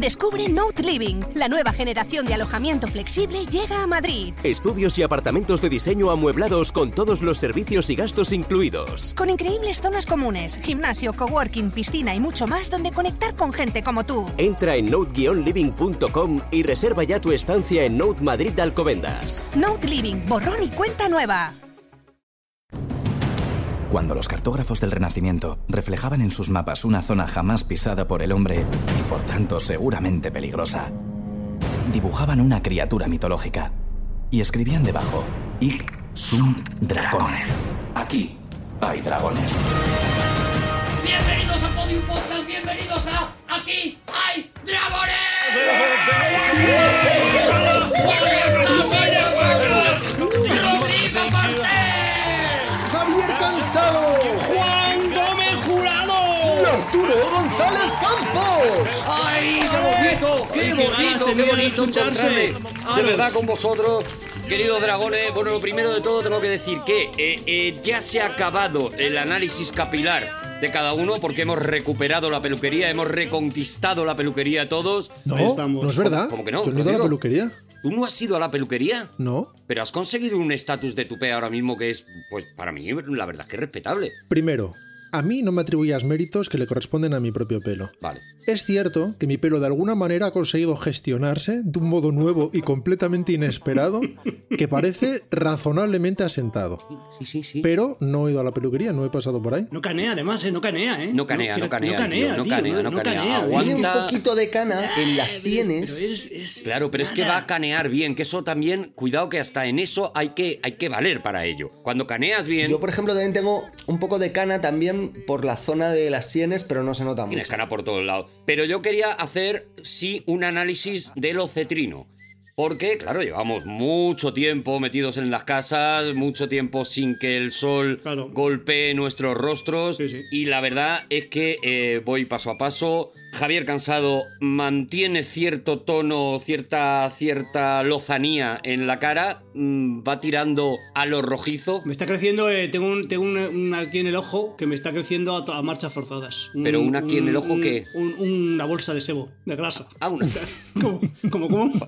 Descubre Note Living. La nueva generación de alojamiento flexible llega a Madrid. Estudios y apartamentos de diseño amueblados con todos los servicios y gastos incluidos. Con increíbles zonas comunes, gimnasio, coworking, piscina y mucho más donde conectar con gente como tú. Entra en note-living.com y reserva ya tu estancia en Note Madrid de Alcobendas. Note Living, borrón y cuenta nueva. Cuando los cartógrafos del Renacimiento reflejaban en sus mapas una zona jamás pisada por el hombre y por tanto seguramente peligrosa, dibujaban una criatura mitológica y escribían debajo: Hic sunt dragones. Aquí hay dragones. Bienvenidos a Podium Podcast, bienvenidos a Aquí hay dragones. Rodrigo Cortés, Javier Cansado, Juan Gómez Jurado, Arturo González Campos. ¡Ay, qué bonito! ¡Qué bonito escucharse! De verdad con vosotros, queridos dragones. Bueno, lo primero de todo tengo que decir que ya se ha acabado el análisis capilar de cada uno porque hemos recuperado la peluquería, hemos reconquistado la peluquería todos. No, Ahí estamos. no es verdad. ¿Cómo que no? Yo no he ido a la peluquería. ¿Tú no has ido a la peluquería? No. Pero has conseguido un estatus de tupé ahora mismo que es, pues para mí, la verdad es que es respetable. Primero, a mí no me atribuyas méritos que le corresponden a mi propio pelo. Vale. Es cierto que mi pelo de alguna manera ha conseguido gestionarse de un modo nuevo y completamente inesperado que parece razonablemente asentado. Sí. Pero no he ido a la peluquería, no he pasado por ahí. No canea, además, no canea, ¿eh? No canea, tío, no canea. tío. Aguanta. Tiene un poquito de cana en las sienes. Pero es Claro, pero es que va a canear bien, que eso también, cuidado que hasta en eso hay que valer para ello. Cuando caneas bien, Yo, por ejemplo, también tengo un poco de cana también por la zona de las sienes, pero no se nota mucho. tienes cana por todos lados. Pero yo quería hacer, sí, un análisis del ocetrino. Porque, claro, llevamos mucho tiempo metidos en las casas, mucho tiempo sin que el sol Claro. golpee nuestros rostros. Sí. Y la verdad es que voy paso a paso. Javier Cansado mantiene cierto tono, cierta lozanía en la cara. Va tirando a lo rojizo. Me está creciendo, tengo un aquí en el ojo que me está creciendo a marchas forzadas. ¿Pero un aquí en el ojo qué? Una bolsa de sebo, de grasa. Ah, una. Como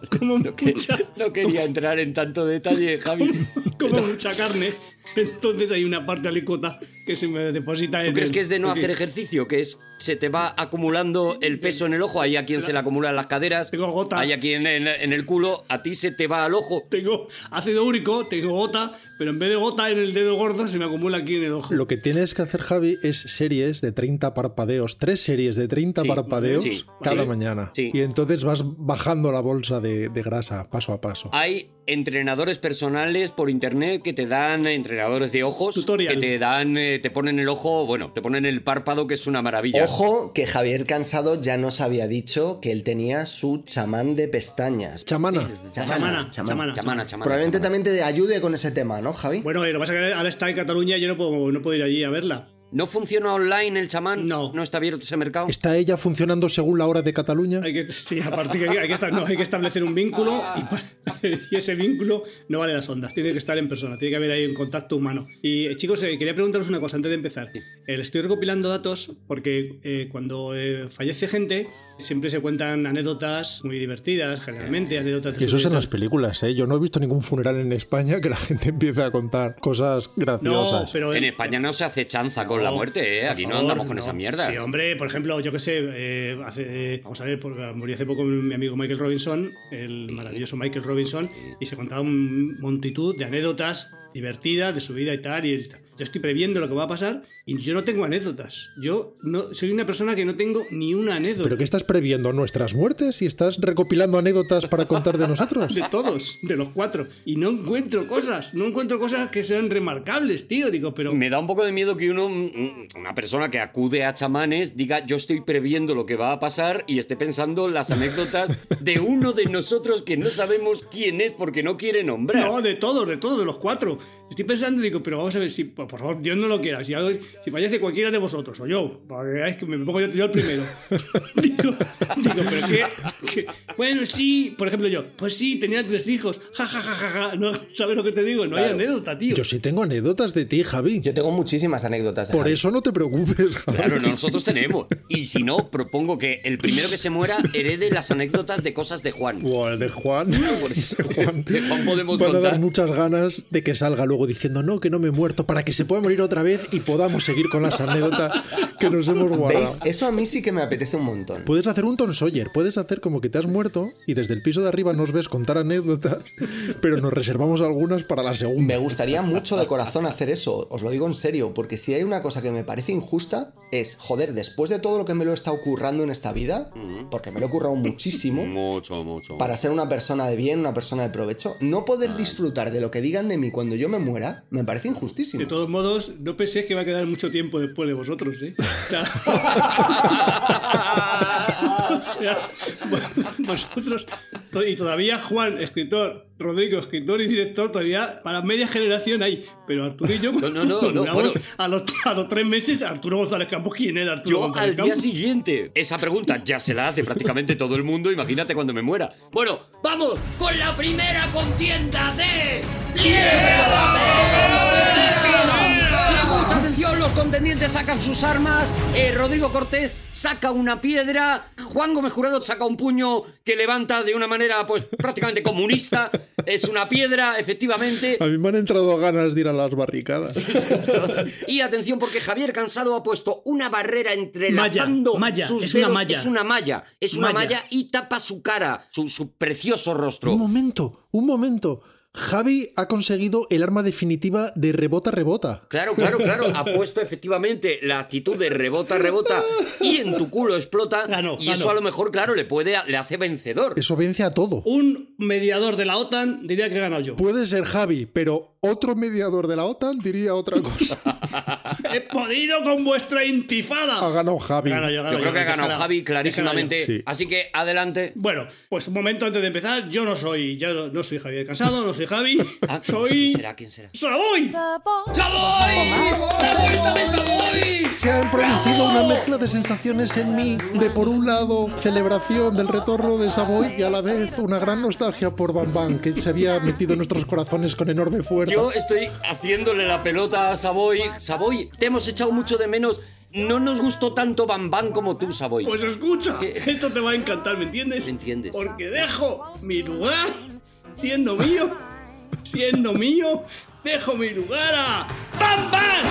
No quería entrar en tanto detalle, Javi. como mucha carne. Entonces hay una parte alícuota que se me deposita en ¿Tú crees que es de no aquí. hacer ejercicio? Que se te va acumulando el peso en el ojo. Hay a quien se le acumula en las caderas. Tengo gota. Hay a quien en el culo. A ti se te va al ojo. Tengo ácido úrico, tengo gota, pero en vez de gota en el dedo gordo se me acumula aquí en el ojo. Lo que tienes que hacer, Javi, es series de 30 parpadeos, 3 series de 30 Sí, parpadeos sí, cada sí, mañana. sí. Y entonces vas bajando la bolsa de grasa paso a paso. Hay entrenadores personales por internet que te dan, entrenadores de ojos, Tutorial. que te dan, te ponen el ojo, bueno, te ponen el párpado, que es una maravilla. Ojo, que Javier Cansado ya nos había dicho que él tenía su chamán de pestañas. Chamana. Chamana. Chamana. Probablemente también te ayude con ese tema, ¿no, Javi? Bueno, lo que pasa es que ahora está en Cataluña y yo no puedo ir allí a verla. ¿No funciona online el chamán? No. ¿No está abierto ese mercado? ¿Está ella funcionando según la hora de Cataluña? Sí, aparte que hay que establecer un vínculo y ese vínculo no vale las ondas, tiene que estar en persona, tiene que haber ahí un contacto humano. Y chicos, quería preguntaros una cosa antes de empezar. Estoy recopilando datos porque cuando fallece gente siempre se cuentan anécdotas muy divertidas, generalmente anécdotas de Y eso es su en vida. las películas, ¿eh? Yo no he visto ningún funeral en España que la gente empiece a contar cosas graciosas. No, pero En España no se hace chanza con la muerte, ¿eh? por Aquí no favor, andamos con esa mierda. Sí, hombre, por ejemplo, yo qué sé, vamos a ver, murió hace poco mi amigo Michael Robinson, el maravilloso Michael Robinson, y se contaba una multitud de anécdotas divertidas de su vida y tal, yo estoy previendo lo que va a pasar y yo no tengo anécdotas. Yo no soy una persona que no tengo ni una anécdota. ¿Pero qué estás previendo? ¿Nuestras muertes? ¿Y estás recopilando anécdotas para contar de nosotros? De todos, de los 4. Y no encuentro cosas que sean remarcables, tío. Digo, pero... Me da un poco de miedo que una persona que acude a chamanes diga yo estoy previendo lo que va a pasar y esté pensando las anécdotas de uno de nosotros que no sabemos quién es porque no quiere nombrar. No, de todos, de los 4. Estoy pensando y digo, pero vamos a ver si por favor, Dios no lo quiera. Si fallece cualquiera de vosotros, o yo, para que veáis que me pongo yo el primero. digo, pero ¿qué? Bueno, sí, por ejemplo yo, pues sí, tenía 3 hijos. Ja, ja, ja, ja, ja. No, ¿sabes lo que te digo? No hay anécdota, tío. Yo sí tengo anécdotas de ti, Javi. Yo tengo muchísimas anécdotas de Por Javi. eso no te preocupes, Javi. Claro, nosotros tenemos. Y si no, propongo que el primero que se muera herede las anécdotas de cosas de Juan. Bueno, el de Juan. Por eso, de Juan. de Juan podemos Van a dar contar. muchas ganas de que salga luego diciendo no, que no me he muerto, para que se pueda morir otra vez y podamos seguir con las anécdotas que nos hemos guardado. ¿Veis? Eso a mí sí que me apetece un montón. Puedes hacer un Tom Sawyer, puedes hacer como que te has muerto y desde el piso de arriba nos ves contar anécdotas, pero nos reservamos algunas para la segunda. Me gustaría mucho de corazón hacer eso, os lo digo en serio, porque si hay una cosa que me parece injusta es, joder, después de todo lo que me lo he estado currando en esta vida, porque me lo he currado muchísimo, Mucho. para ser una persona de bien, una persona de provecho, no poder disfrutar de lo que digan de mí cuando yo me muera, me parece injustísimo. De todos modos, no penséis que va a quedar mucho tiempo después de vosotros, ¿eh? O sea, vosotros... Y todavía Juan, escritor, Rodrigo, escritor y director, todavía para media generación hay. Pero Arturo y yo... No, bueno. A los 3 meses, Arturo González Campos, ¿quién era Arturo Yo González al día Campos? siguiente. Esa pregunta ya se la hace prácticamente todo el mundo. Imagínate cuando me muera. Bueno, vamos con la primera contienda de... Mucha atención, los contendientes sacan sus armas. Rodrigo Cortés saca una piedra. Juan Gómez Jurado saca un puño que levanta de una manera pues prácticamente comunista. Es una piedra, efectivamente. A mí me han entrado ganas de ir a las barricadas. Y atención porque Javier Cansado ha puesto una barrera entrelazando Malla, sus es dedos. una malla. Es una malla y tapa su cara, su precioso rostro. Un momento. Javi ha conseguido el arma definitiva de rebota. Claro. Ha puesto efectivamente la actitud de rebota y en tu culo explota. Y eso a lo mejor, claro, le hace vencedor. Eso vence a todo. Un mediador de la OTAN diría que he ganado yo. Puede ser Javi, pero otro mediador de la OTAN diría otra cosa. ¡He podido con vuestra intifada! Ha ganado Javi. Yo Yo creo que ha ganado Javi clarísimamente. Sí. Así que adelante. Bueno, pues un momento antes de empezar, yo no soy Javier Cansado, no soy Javi, ¿Quién soy... será? ¡Savoy! ¡Savoy! ¡La vuelta de Savoy! Se han producido una mezcla de sensaciones en mí, de por un lado celebración del retorno de Savoy y a la vez una gran nostalgia por Bam Bam, que se había metido en nuestros corazones con enorme fuerza. Yo estoy haciéndole la pelota a Savoy. Savoy, te hemos echado mucho de menos. No nos gustó tanto Bam Bam como tú, Savoy. Pues escucha, esto te va a encantar, ¿me entiendes? ¿Me entiendes? Porque dejo mi lugar, siendo mío, dejo mi lugar a ¡Bam Bam!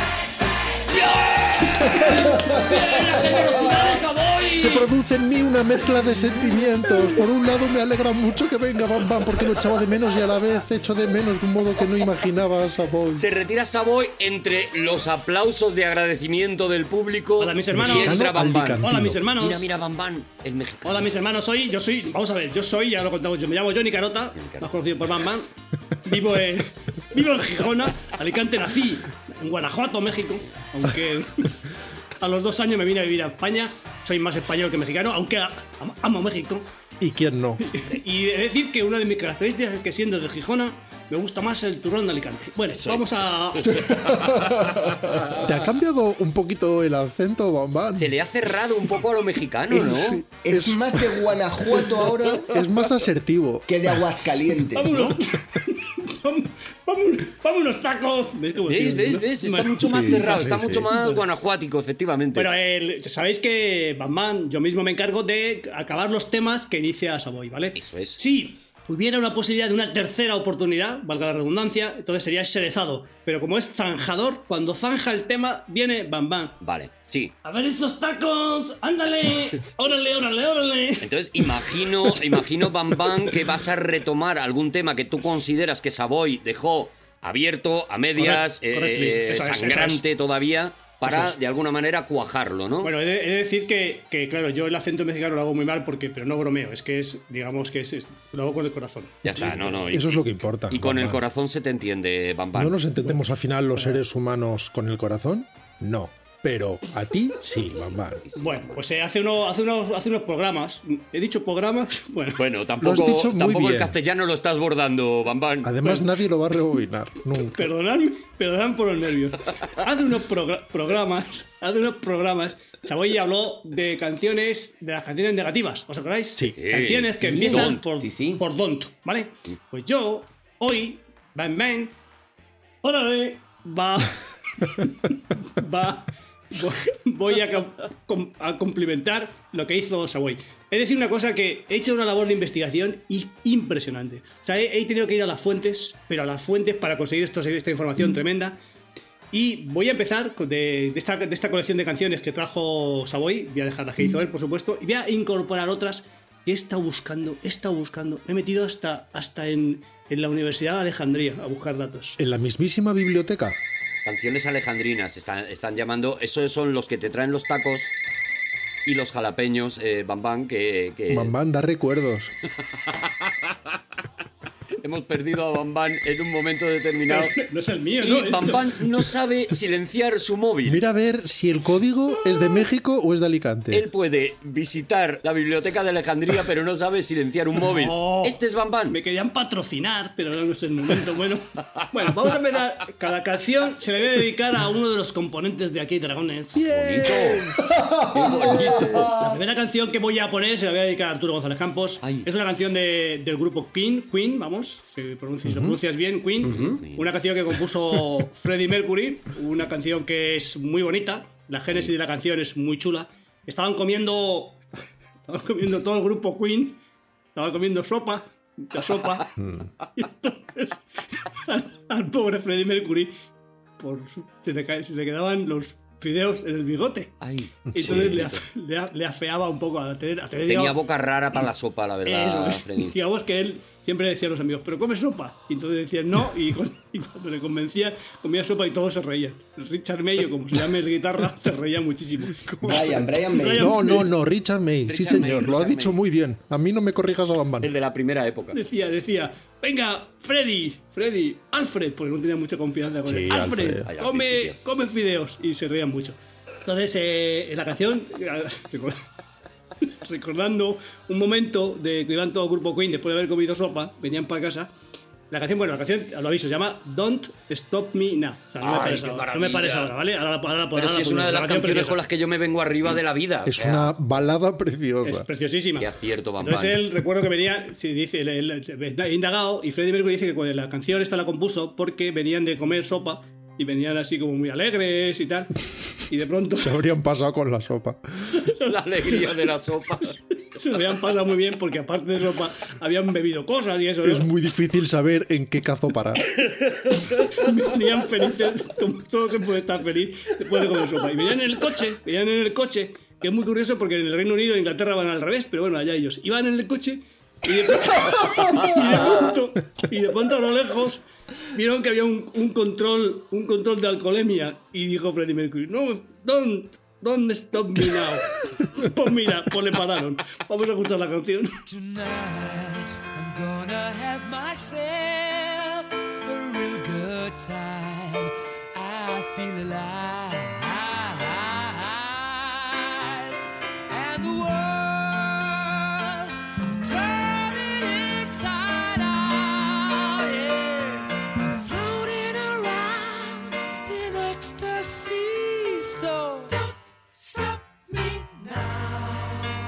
¡La generosidad de Savoy! Se produce en mí una mezcla de sentimientos. Por un lado me alegra mucho que venga Bam Bam porque lo echaba de menos y a la vez echo de menos de un modo que no imaginaba a Savoy. Se retira Savoy entre los aplausos de agradecimiento del público. Hola, mis hermanos. Y entra Bam Bam. Alicantino. Hola, mis hermanos. Mira, Bam Bam, el mexicano. Hola, mis hermanos, ya lo contamos, yo me llamo Johnny Carota, más conocido por Bam Bam. Vivo en Gijona, Alicante, nací en Guanajuato, México, aunque a los 2 años me vine a vivir a España. Soy más español que mexicano, aunque amo México. ¿Y quién no? Y he de decir que una de mis características es que siendo de Gijona, me gusta más el turrón de Alicante. Bueno, vamos a... ¿Te ha cambiado un poquito el acento, Bam Bam? Se le ha cerrado un poco a lo mexicano, ¿no? Es más de Guanajuato ahora Es más asertivo. que de Aguascalientes, ¿no? Vámonos tacos. ¿Ves? Está mucho más cerrado, está mucho más guanajuático, efectivamente. Pero sabéis que Bam Bam, yo mismo me encargo de acabar los temas que inicia Savoy, ¿vale? Eso es. Si hubiera una posibilidad de una tercera oportunidad, valga la redundancia, entonces sería Sherezado. Pero como es zanjador, cuando zanja el tema, viene Bam Bam. Vale, sí. ¡A ver esos tacos! ¡Ándale! ¡Órale! Entonces imagino, Bam Bam, que vas a retomar algún tema que tú consideras que Savoy dejó abierto, a medias, Correcto. sangrante todavía, para Eso es. de alguna manera cuajarlo, ¿no? Bueno, he de decir que, claro, yo el acento mexicano lo hago muy mal pero no bromeo, es que lo hago con el corazón. Ya está, no. Eso es lo que importa. Y con Bam el Bam. corazón se te entiende, Bam Bam. ¿No nos entendemos al final los seres humanos con el corazón? No. Pero a ti sí, Bambán. Bueno, pues hace unos programas. ¿He dicho programas? Bueno, Bueno, Lo has tampoco, dicho muy tampoco el bien. castellano lo estás bordando, Bambán. Además, nadie lo va a rebobinar. Nunca. perdonad por los nervios. Hace unos programas, Savoy habló de canciones, de las canciones negativas, ¿os acordáis? Sí. Canciones que Sí. empiezan Don't. Sí. por don't, ¿vale? Pues yo, hoy, órale, voy a complementar lo que hizo Savoy. Es decir, una cosa que he hecho una labor de investigación impresionante. O sea, he tenido que ir a las fuentes, pero a las fuentes para conseguir esta información tremenda. Y voy a empezar de esta colección de canciones que trajo Savoy. Voy a dejar las que hizo él, por supuesto, y voy a incorporar otras que he estado buscando. Me he metido hasta en la Universidad de Alejandría a buscar datos. En la mismísima biblioteca. Canciones alejandrinas están llamando. Esos son los que te traen los tacos y los jalapeños, Bambán, que Bambán da recuerdos. hemos perdido a Bambán en un momento determinado. No es el mío, Y ¿no? Bambán no sabe silenciar su móvil. Mira a ver si el código es de México o es de Alicante. Él puede visitar la biblioteca de Alejandría, pero no sabe silenciar un móvil. No. Este es Bambán. Me querían patrocinar, pero no es el momento. Bueno, vamos a empezar. Cada canción se le voy a dedicar a uno de los componentes de Aquí hay Dragones. Qué bonito. La primera canción que voy a poner se la voy a dedicar a Arturo González Campos. Ay. Es una canción del grupo Queen, vamos, si lo pronuncias bien, Queen. Una canción que compuso Freddie Mercury, una canción que es muy bonita. La génesis de la canción es muy chula. Estaban comiendo todo el grupo Queen, estaban comiendo sopa, mucha sopa. Y entonces al pobre Freddie Mercury se le quedaban los fideos en el bigote. Ay, Y entonces le afeaba un poco a tener tenía digamos, boca rara para la sopa, la verdad, eso, Freddy. digamos que él siempre decía a los amigos, ¿pero comes sopa? Y entonces decían no, y cuando le convencía, comía sopa y todos se reían. Richard Mayo, como se llama en guitarra, se reía muchísimo. Brian May. No, Richard May. Sí, Richard señor, May, lo ha Richard dicho May. muy bien. A mí no me corrijas a Bambán. El de la primera época. Decía, venga, Freddy, Alfred, porque no tenía mucha confianza con Sí, él. Alfred, Alfred. come fideos. Y se reían mucho. Entonces, en la canción, recordando un momento de que iban todo el grupo Queen después de haber comido sopa, venían para casa. La canción, lo aviso, se llama Don't Stop Me Now. O sea, no me Ay, pares qué ahora, no me pares ahora, ¿vale? Ahora Pero si es una de las canciones con las que yo me vengo arriba de la vida. Es una balada preciosa. Es preciosísima. Qué acierto, Bambán. Entonces él, recuerdo que venía, dice, he indagado, y Freddie Mercury dice que la canción esta la compuso porque venían de comer sopa y venían así como muy alegres y tal. Y de pronto Se habrían pasado con la sopa. La alegría de la sopa. se lo habían pasado muy bien porque aparte de sopa habían bebido cosas y eso, ¿no? Es muy difícil saber en qué cazo parar. Venían felices, como todo se puede estar feliz después de comer sopa. Y venían en el coche, que es muy curioso porque en el Reino Unido e Inglaterra van al revés, pero bueno, allá ellos. Iban en el coche y de pronto a lo lejos vieron que había un control de alcoholemia y dijo Freddie Mercury, no, don't stop me now. Pues mira, pues le pararon. Vamos a escuchar la canción. Tonight I'm gonna have myself a real good time. I feel alive, and the world I'm turning inside out. Yeah, I'm floating around in ecstasy. So don't stop me now.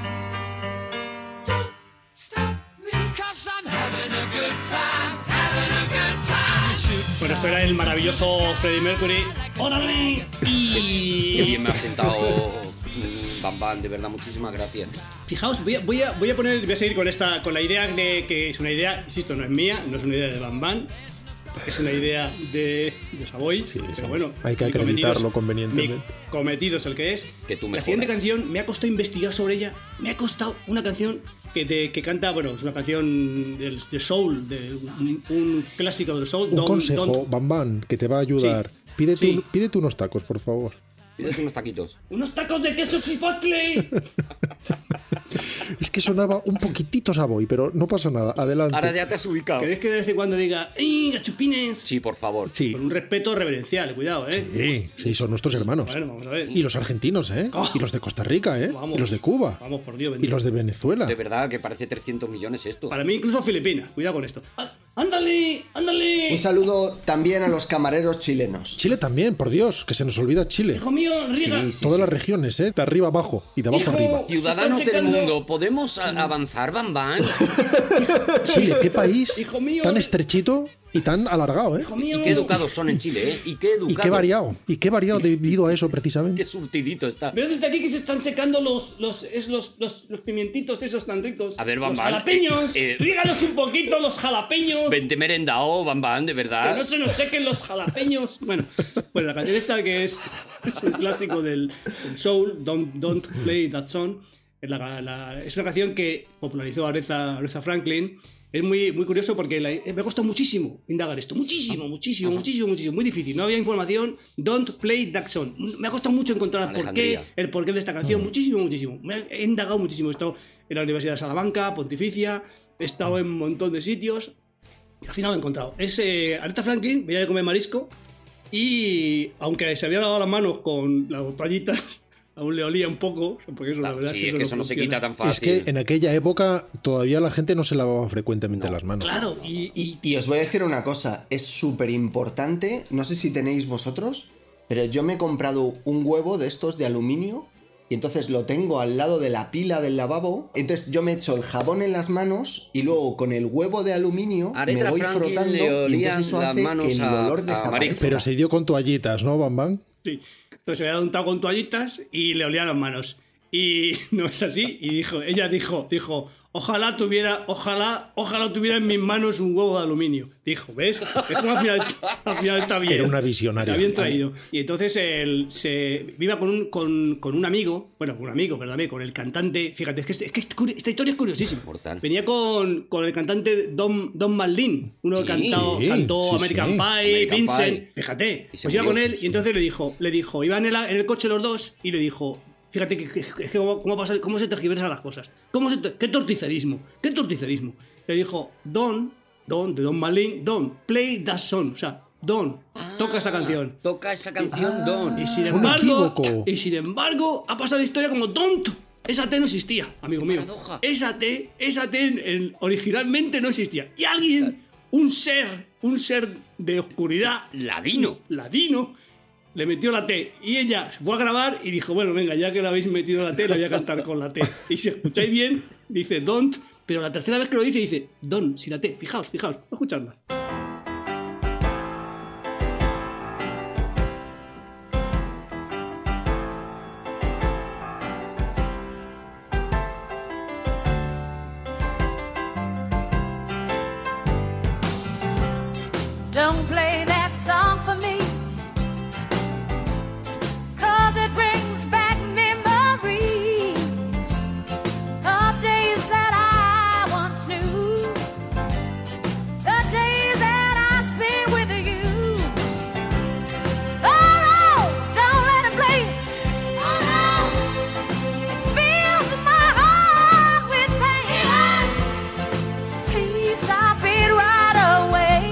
Don't stop me, 'cause I'm having a good time, having a good time. Bueno, esto era el maravilloso Freddie Mercury. ¡Órale! Qué Y bien me ha sentado Bambán, de verdad, muchísimas gracias. fijaos, voy a seguir con la idea de que es una idea, insisto, no es mía, no es una idea de Bambán, es una idea de Savoy. Sí, pero sí. bueno, Hay que mi cometido acreditarlo es- convenientemente. Mi cometido es el que es. Que tú La mejoras. siguiente canción me ha costado investigar sobre ella. Me ha costado una canción que canta, bueno, es una canción de soul, de un clásico del soul. Un consejo, Bambán, que te va a ayudar. Sí. Pídete unos tacos, por favor. Pídete unos taquitos. ¡Unos tacos de queso chipotle! Es que sonaba un poquitito Savoy, pero no pasa nada. Adelante. Ahora ya te has ubicado. ¿Queréis que de vez en cuando diga ¡Ey, gachupines! Sí, por favor. Sí. Con un respeto reverencial, cuidado, ¿eh? Sí, son nuestros hermanos. Bueno, vamos a ver. Y los argentinos, ¿eh? Oh. Y los de Costa Rica, ¿eh? Vamos. Y los de Cuba. Vamos, por Dios Y bendito. los de Venezuela. De verdad que parece 300 millones esto. Para mí incluso Filipinas. Cuidado con esto. ¡Ándale! ¡Ándale! Un saludo también a los camareros chilenos. Chile también, por Dios, que se nos olvida Chile. Hijo mío, riega. Todas las regiones, ¿eh? De arriba abajo y de abajo Hijo. arriba. Ciudadanos Se del están secando. mundo, ¿podemos avanzar, Bambán? Chile, qué país Hijo mío. tan estrechito y tan alargado, ¿eh? Hijo mío. Y qué educados son en Chile, ¿eh? Y qué educados. Y qué variado. Y qué variado debido a eso, precisamente. Qué surtidito está. Veo desde aquí que se están secando los pimientitos esos tan ricos. A ver, Los Bambán, jalapeños. Ríganos un poquito los jalapeños. Vente merendao, Bambán, de Que verdad. no se nos sequen los jalapeños. Bueno, la canción esta que es un clásico del soul, Don't Play That Song. Es una canción que popularizó Aretha Franklin. Es muy curioso porque me ha costado muchísimo indagar esto. Muchísimo. Muy difícil. No había información. Don't Play That Song. Me ha costado mucho encontrar el porqué de esta canción. Muchísimo. He indagado muchísimo. He estado en la Universidad de Salamanca, Pontificia. He estado en un montón de sitios. Y al final lo he encontrado. Es Aretha Franklin, venía de comer marisco. Y aunque se había lavado las manos con las toallitas, aún le olía un poco. Porque eso, la verdad, Sí, es que eso no se funciona. quita tan Es fácil. que en aquella época todavía la gente no se lavaba frecuentemente las manos. Claro, y Y os voy a decir una cosa, es súper importante, no sé si tenéis vosotros, pero yo me he comprado un huevo de estos de aluminio y entonces lo tengo al lado de la pila del lavabo, entonces yo me echo el jabón en las manos y luego con el huevo de aluminio Aretha me voy Franklin frotando le y olían entonces eso las hace manos que el a- olor a desaparezca. marisco. Pero se dio con toallitas, ¿no, Bambán? sí. Entonces se había untado con toallitas y le olían las manos. Y no es así. Y ella dijo, ojalá tuviera en mis manos un huevo de aluminio. Dijo, ¿ves? Esto al final está bien. Era una visionaria. Está bien traído. Y entonces él se viva con un amigo, perdóname, con el cantante. Fíjate, es que esta historia es curiosísima. Mortal. Venía con el cantante Don McLean, uno que Sí, cantó sí, American sí. Pie, American Vincent. Pie. Fíjate, Y se pues iba murió. con él y entonces le dijo, iban en el coche los dos y le dijo, fíjate que cómo se tergiversan las cosas. ¿Qué torticerismo? Le dijo, Don McLean, Don, play that song. O sea, Don, toca esa canción. Toca esa canción, Don. Y sin Fue un equívoco. embargo, ha pasado la historia como Don't. Esa T no existía, amigo mío. Paradoja. Esa T originalmente no existía. Y alguien, un ser de oscuridad, Ladino. ladino, le metió la T. Y ella fue a grabar y dijo, bueno, venga, ya que le habéis metido la T, la voy a cantar con la T. Y si escucháis bien, dice Don't, pero la tercera vez que lo dice Don, sin la T. Fijaos, escuchadla. Don't play that song for me, 'cause it brings back memories of days that I once knew, the days that I spent with you. Oh no, don't let it play it. Oh no, it fills my heart with pain. Please stop it right away.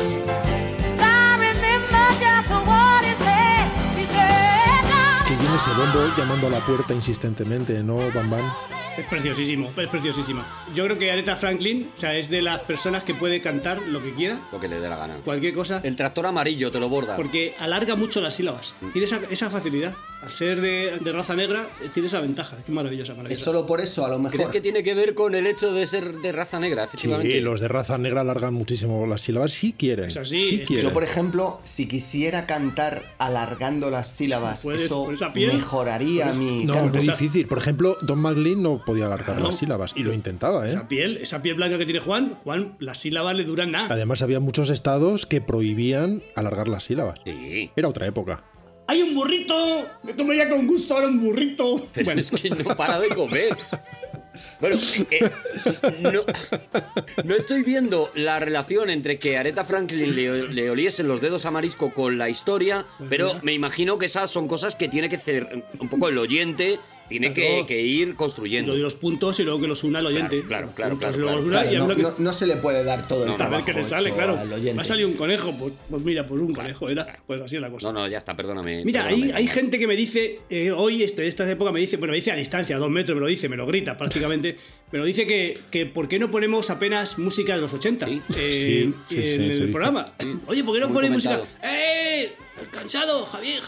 Que viene ese bombo llamando a la puerta insistentemente, ¿no, Bambán? Es preciosísimo. Yo creo que Aretha Franklin, o sea, es de las personas que puede cantar lo que quiera, Lo que le dé la gana. cualquier cosa, El tractor amarillo te lo borda. porque alarga mucho las sílabas. Tiene esa facilidad. Al ser de raza negra, tiene esa ventaja. Qué maravillosa. Es solo por eso, a lo mejor. ¿Crees que tiene que ver con el hecho de ser de raza negra, efectivamente? Sí, los de raza negra alargan muchísimo las sílabas si quieren. Es así, si es que quieren. Yo, por ejemplo, si quisiera cantar alargando las sílabas, Puedes, eso con esa piel, mejoraría mi No, canto. muy difícil. Por ejemplo, Don McLean no podía alargar las sílabas y lo intentaba, ¿eh? Esa piel blanca que tiene Juan, las sílabas le duran nada. Además, había muchos estados que prohibían alargar las sílabas. Sí. Era otra época. ¡Hay un burrito! Me comería con gusto ahora un burrito. Pero Bueno, es que no para de comer. Bueno, no estoy viendo la relación entre que Aretha Franklin le oliesen los dedos a marisco con la historia, pero me imagino que esas son cosas que tiene que hacer un poco el oyente Tiene Claro. que ir Lo construyendo. de los puntos y luego que los una el oyente. Claro. Los puntos y luego los una, y Claro, es lo que- no se le puede dar todo el a ver trabajo qué le sale, hecho claro. al Me oyente. ha salido un conejo, pues mira, pues un conejo era. Pues así es la cosa. No, ya está, perdóname. Mira, perdóname. hay gente que me dice, hoy, esta época me dice, bueno, me dice a distancia, a 2 metros, me lo dice, me lo grita prácticamente, me lo dice que ¿por qué no ponemos apenas música de los 80 Sí. en se el dice. programa? Oye, ¿por qué no Muy pones música? comentado. ¡Cansado!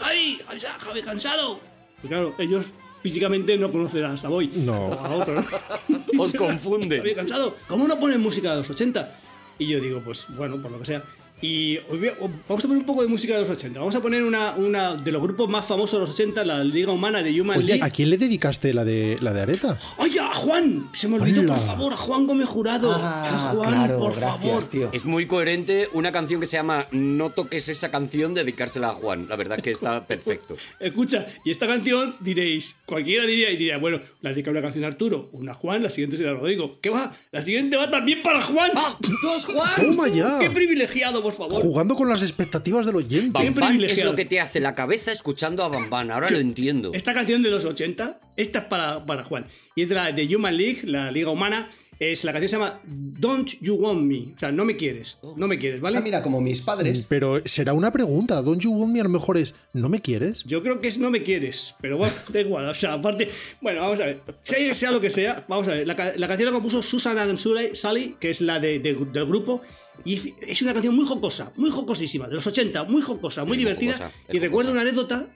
¡Javi, cansado! Pues claro, ellos físicamente no conocen a Savoy. No. A otro, ¿no? Os confunde. Javi, cansado. ¿Cómo no ponen música de los 80? Y yo digo, pues bueno, por lo que sea. Y vamos a poner un poco de música de los 80. Vamos a poner una de los grupos más famosos de los 80, la Liga Humana de Human Oye, League. ¿a quién le dedicaste la de Areta? ¡Oye, a Juan! Se me olvidó, ¡Hala! por favor, a Juan Gómez Jurado. Ah, a Juan, claro, por gracias, favor. tío. Es muy coherente una canción que se llama No toques esa canción, dedicársela a Juan. La verdad que está perfecto. Escucha, y esta canción diréis, cualquiera diría, bueno, la dedica una canción a Arturo, una a Juan, la siguiente será a Rodrigo. ¿Qué va? La siguiente va también para Juan. ¡Ah! ¡Dos Juan! ¡Toma ya! ¡Qué privilegiado, por favor! Jugando con las expectativas del oyente. Qué Bam Bam es privilegiado. lo que te hace la cabeza escuchando a Bam Bam. Ahora lo entiendo. Esta canción de los 80, esta es para Juan. Y es de Human League, la Liga Humana. La canción se llama Don't You Want Me. O sea, no me quieres, ¿vale? Ah, mira, como mis padres. Pero será una pregunta. Don't you want me? A lo mejor es ¿no me quieres? Yo creo que es no me quieres, pero bueno, da igual. O sea, aparte, bueno, vamos a ver. Sea lo que sea, vamos a ver. La canción la compuso Susan and Sally, que es la del grupo. Y es una canción muy jocosa, muy jocosísima, de los 80, muy jocosa, muy divertida. jocosa, es Y recuerdo jocosa.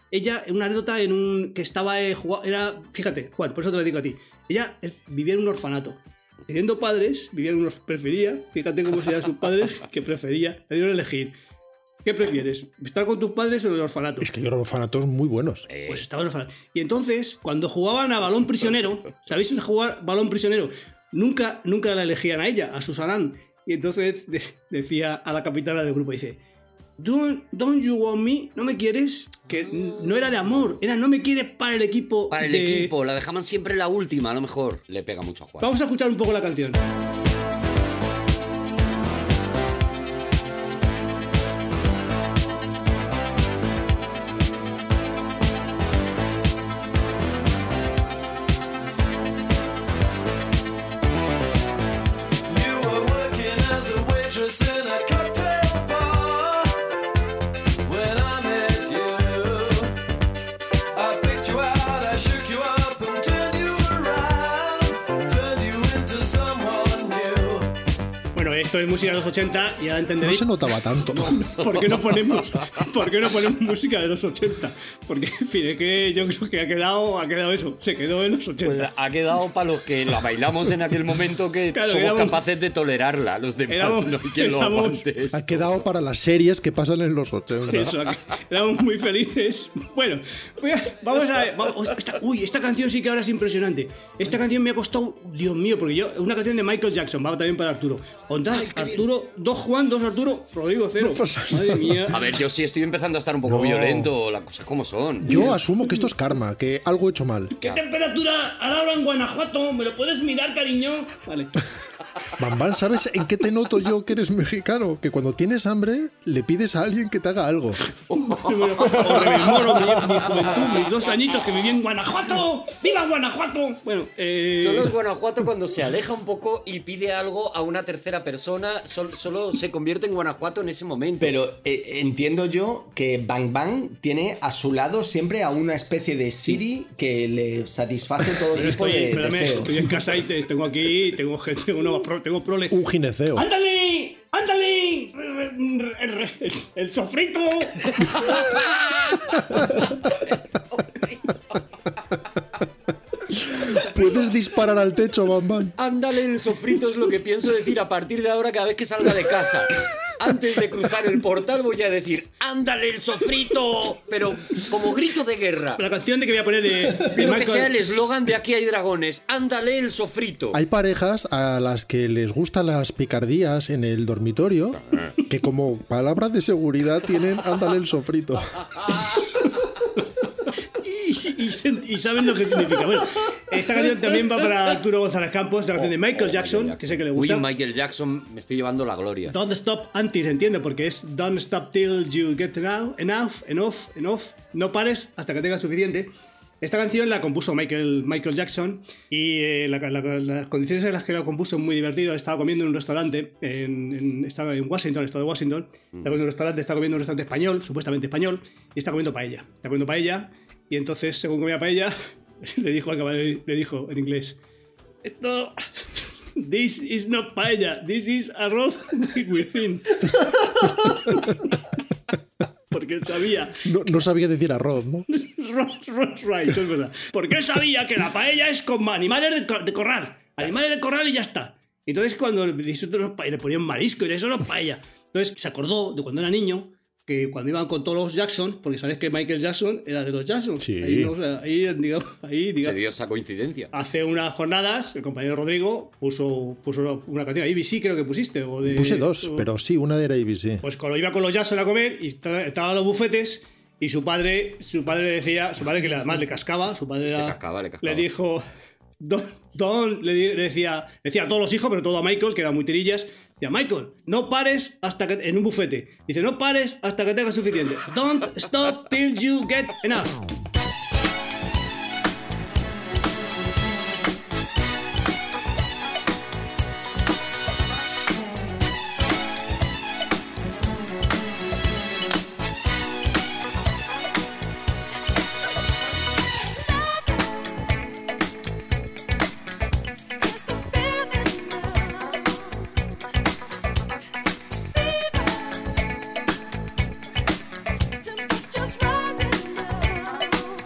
una anécdota que estaba era, fíjate, Juan, por eso te lo digo a ti. Ella vivía en un orfanato. Teniendo padres, prefería, fíjate cómo serían sus padres, que prefería, le dieron a elegir. ¿Qué prefieres? ¿Estar con tus padres o en el orfanato? Es que yo los orfanatos muy buenos. Pues estaba en el orfanato. Y entonces, cuando jugaban a balón prisionero, ¿sabéis jugar balón prisionero? Nunca la elegían a ella, a Susanán. Y entonces decía a la capitana del grupo, dice, Don't you want me? ¿No me quieres? Que no era de amor, era no me quieres para el equipo. Para el equipo, la dejaban siempre la última. A lo mejor le pega mucho a Juan. Vamos a escuchar un poco la canción. You were working as a waitress in a cocktail bar. When I met you, I picked you out, I shook you up and turned you around, turned you into someone new. Bueno, esto es música de los 80, ya No entenderéis. se notaba tanto. ¿Por qué no ponemos música de los 80? Porque, en fin, es que yo creo que ha quedado eso, se quedó en los 80. Pues ha quedado para los que la bailamos en aquel momento que Claro, somos éramos- capaces de tolerarla. Los demás no hay quien lo aguante. eso. Ha quedado para las series que pasan en los 80. Eso, éramos muy felices. Bueno, vamos a ver. Esta canción sí que ahora es impresionante. Esta canción me ha costado, Dios mío, porque es una canción de Michael Jackson, va también para Arturo. Onda, Arturo, 2 Juan, 2 Arturo, Rodrigo 0. No pasa Madre mía. A ver, yo sí estoy empezando a estar un poco No. violento. Las cosas como son. Yo asumo que esto es karma, que algo he hecho mal. ¿Qué temperatura hará ahora en Guanajuato? ¿Me lo puedes mirar, cariño? Vale. Bambán, ¿sabes en qué te noto yo que eres mexicano? Que cuando tienes hambre le pides a alguien que te haga algo. O rememoro mi juventud, mis 2 añitos que viví en Guanajuato. ¡Viva Guanajuato! Bueno, Solo es Guanajuato cuando se aleja un poco y pide algo a una tercera persona. Solo se convierte en Guanajuato en ese momento. Pero entiendo yo que Bang Bang tiene a su lado siempre a una especie de Siri que le satisface todo tipo de deseos. estoy en casa y tengo gente, tengo prole. Un gineceo. ¡Ándale! ¡Ándale! ¡El sofrito! Puedes disparar al techo, Bambán. Ándale, el sofrito es lo que pienso decir a partir de ahora cada vez que salga de casa. Antes de cruzar el portal voy a decir ¡ándale, el sofrito! Pero como grito de guerra. La canción de que voy a poner de Quiero que Michael- sea el eslogan de Aquí hay dragones. ¡Ándale, el sofrito! Hay parejas a las que les gustan las picardías en el dormitorio, que como palabra de seguridad tienen ándale el sofrito. y saben lo que significa. Bueno, esta canción también va para Arturo González Campos, la canción de Michael Jackson, que sé que le gusta. Uy, Michael Jackson, me estoy llevando la gloria. Don't stop until, entiendo, porque es don't stop till you get enough. No pares hasta que tengas suficiente. Esta canción la compuso Michael Jackson y las condiciones en las que la compuso es muy divertido. Estaba comiendo en un restaurante, estaba en Washington, estado de Washington, estaba comiendo en un restaurante español, supuestamente español, y está comiendo paella. Y entonces, según comía paella, le dijo al camarero, le dijo en inglés, esto... This is not paella, this is arroz with thin. Porque él sabía... No sabía decir arroz, ¿no? Right, eso es verdad. Porque él sabía que la paella es con animales de corral. Animales de corral y ya está. Entonces cuando le ponían marisco y eso no es paella. Entonces se acordó de cuando era niño, que cuando iban con todos los Jackson, porque sabes que Michael Jackson era de los Jackson. Sí. Ahí, digamos, Se dio esa coincidencia. Hace unas jornadas, el compañero Rodrigo puso una canción, ABC creo que pusiste. Puse dos, pero sí, una era ABC. Pues cuando iba con los Jackson a comer y estaban los bufetes y su padre le decía, su padre que además le cascaba, su padre Le cascaba. le dijo, le decía a todos los hijos, pero todo a Michael, que era muy tirillas, decía, Michael, no pares hasta que, en un bufete, dice, no pares hasta que tengas suficiente. Don't stop till you get enough. Just rising now.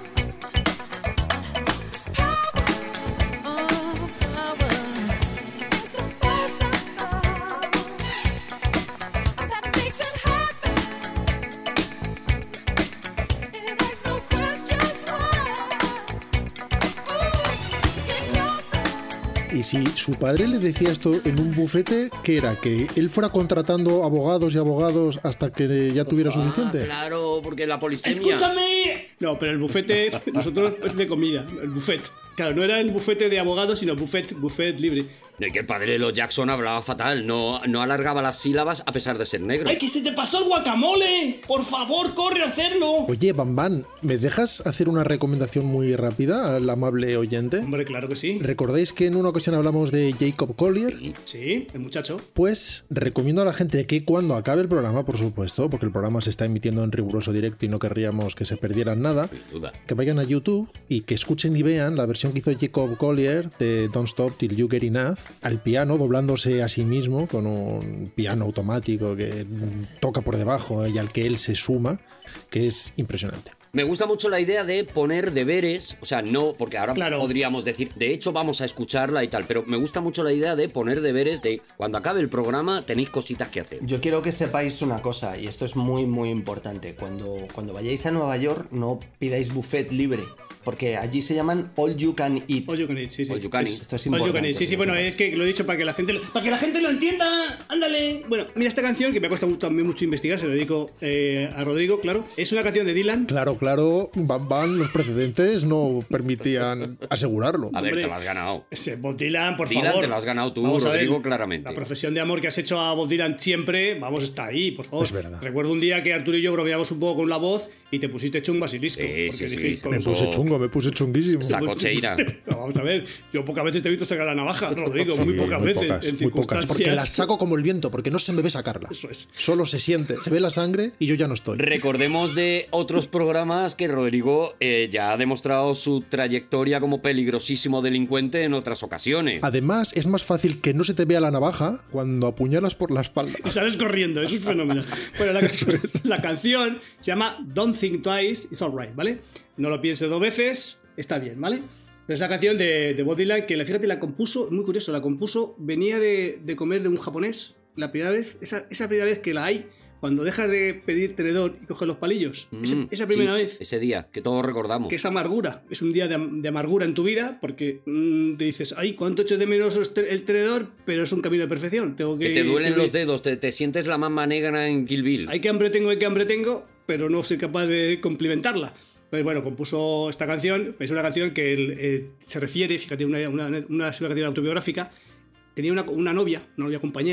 Y si su padre le decía esto en un bufete, ¿qué era? ¿Que él fuera contratando abogados y abogados hasta que ya tuviera suficiente? Claro, porque la polisemia... ¡Escúchame! No, pero el bufete, nosotros es de comida, el buffet. Claro, no era el bufete de abogados, sino buffet libre. No, y que el padre de los Jackson hablaba fatal, no alargaba las sílabas a pesar de ser negro. ¡Ay, que se te pasó el guacamole! ¡Por favor, corre a hacerlo! Oye, Bambán, ¿me dejas hacer una recomendación muy rápida al amable oyente? Hombre, claro que sí. ¿Recordáis que en una ocasión hablamos de Jacob Collier? Sí, el muchacho. Pues recomiendo a la gente que cuando acabe el programa, por supuesto, porque el programa se está emitiendo en riguroso directo y no querríamos que se perdieran nada, que vayan a YouTube y que escuchen y vean la versión que hizo Jacob Collier de Don't Stop Till You Get Enough, al piano, doblándose a sí mismo con un piano automático que toca por debajo y al que él se suma, que es impresionante. Me gusta mucho la idea de poner deberes, o sea, no, porque ahora podríamos decir, de hecho vamos a escucharla y tal, pero me gusta mucho la idea de poner deberes de cuando acabe el programa tenéis cositas que hacer. Yo quiero que sepáis una cosa, y esto es muy muy importante, cuando vayáis a Nueva York no pidáis buffet libre, porque allí se llaman all you can eat. All you can eat, sí, sí. All you can eat. Esto es All you importante. can eat, sí, sí, bueno, es que lo he dicho para que la gente lo entienda, ándale. Bueno, mira, esta canción, que me ha costado también mucho investigar, se lo dedico a Rodrigo, claro, es una canción de Dylan. Claro, Bambán, los precedentes no permitían asegurarlo. A ver, Hombre, te lo has ganado. Bob Dylan, por Dylan, favor. te lo has ganado tú, Vamos a ver, Rodrigo, claramente. La profesión de amor que has hecho a Bob Dylan siempre, vamos, está ahí, por favor. Es verdad. Recuerdo un día que Arturo y yo bromeamos un poco con la voz y te pusiste chungo basilisco. Sí, sí, Me puse chunguísimo. Sacocheira. Vamos a ver, yo pocas veces te he visto sacar la navaja, Rodrigo, Sí, muy pocas veces. En muy pocas, porque circunstancias- las saco como el viento, porque no se me ve sacarla. Eso es. Solo se siente, se ve la sangre y yo ya no estoy. Recordemos de otros programas que Rodrigo ya ha demostrado su trayectoria como peligrosísimo delincuente en otras ocasiones. Además, es más fácil que no se te vea la navaja cuando apuñalas por la espalda. Y sales corriendo, eso es fenomenal. Bueno, la canción se llama Don't Think Twice, It's Alright, ¿vale? No lo pienses dos veces, está bien, ¿vale? Esa canción de Bob Dylan, que fíjate, la compuso, muy curioso, la compuso, venía de comer de un japonés, la primera vez, esa primera vez que la hay, cuando dejas de pedir tenedor y coges los palillos. Esa primera vez. Ese día, que todos recordamos. Que es amargura, es un día de amargura en tu vida, porque te dices, ay, cuánto echo de menos el tenedor, pero es un camino de perfección. Tengo que te duelen los dedos, te sientes la mamá negra en Kill Bill. Hay que hambre tengo, pero no soy capaz de cumplimentarla. Entonces, bueno, compuso esta canción, es una canción que él, se refiere, fíjate, una canción autobiográfica. Tenía una novia compañera,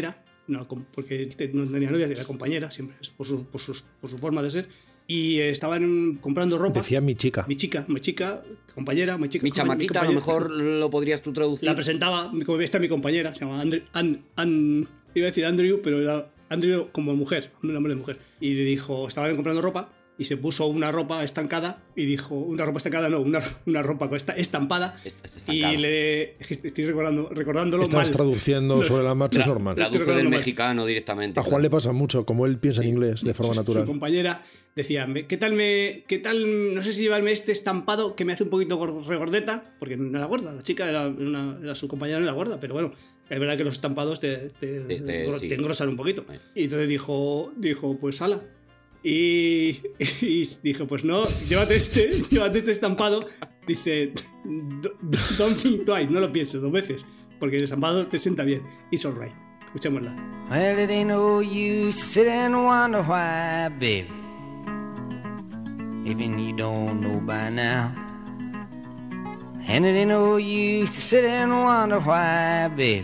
porque no tenía novia, era compañera, siempre, por su forma de ser. Y estaban comprando ropa. Decía mi chica. Mi chica, compañera, mi chamaquita, a lo mejor lo podrías tú traducir. La presentaba, como esta mi compañera, se llama iba a decir Andrew, pero era Andrew como mujer, un nombre de mujer. Y le dijo, estaban comprando ropa y se puso una ropa estancada y dijo, una ropa con esta estampada. Y le estoy recordándolo Estabas mal. traduciendo sobre la marcha, es normal. Traduce del mexicano directamente. A Juan le pasa mucho, como él piensa en inglés de forma natural. Su compañera decía, ¿qué tal? No sé si llevarme este estampado que me hace un poquito regordeta, porque no era gorda, la chica era su compañera, no era gorda, pero bueno, es verdad que los estampados te engrosan un poquito. Y entonces dijo, pues ala. Y dijo, pues no, llévate este estampado. Dice, don't think twice, no lo pienses 2 veces, porque el estampado te sienta bien. It's alright. Escuchémosla. Well, it ain't no use to sit and wonder why, baby. Even you don't know by now. And it ain't no use to sit and wonder why, baby.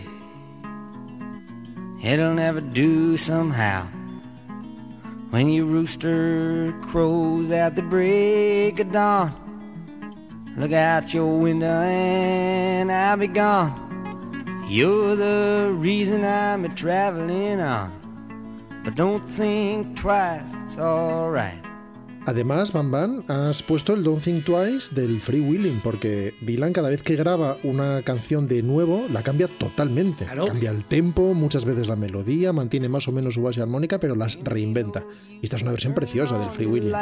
It'll never do somehow. When your rooster crows at the break of dawn, look out your window and I'll be gone. You're the reason I'm traveling on, but don't think twice, it's alright. Además, Bam Bam, has puesto el Don't Think Twice del Free Willing, porque Dylan cada vez que graba una canción de nuevo la cambia totalmente. Claro. Cambia el tempo, muchas veces la melodía, mantiene más o menos su base armónica, pero las reinventa. Y esta es una versión preciosa del Free Willing.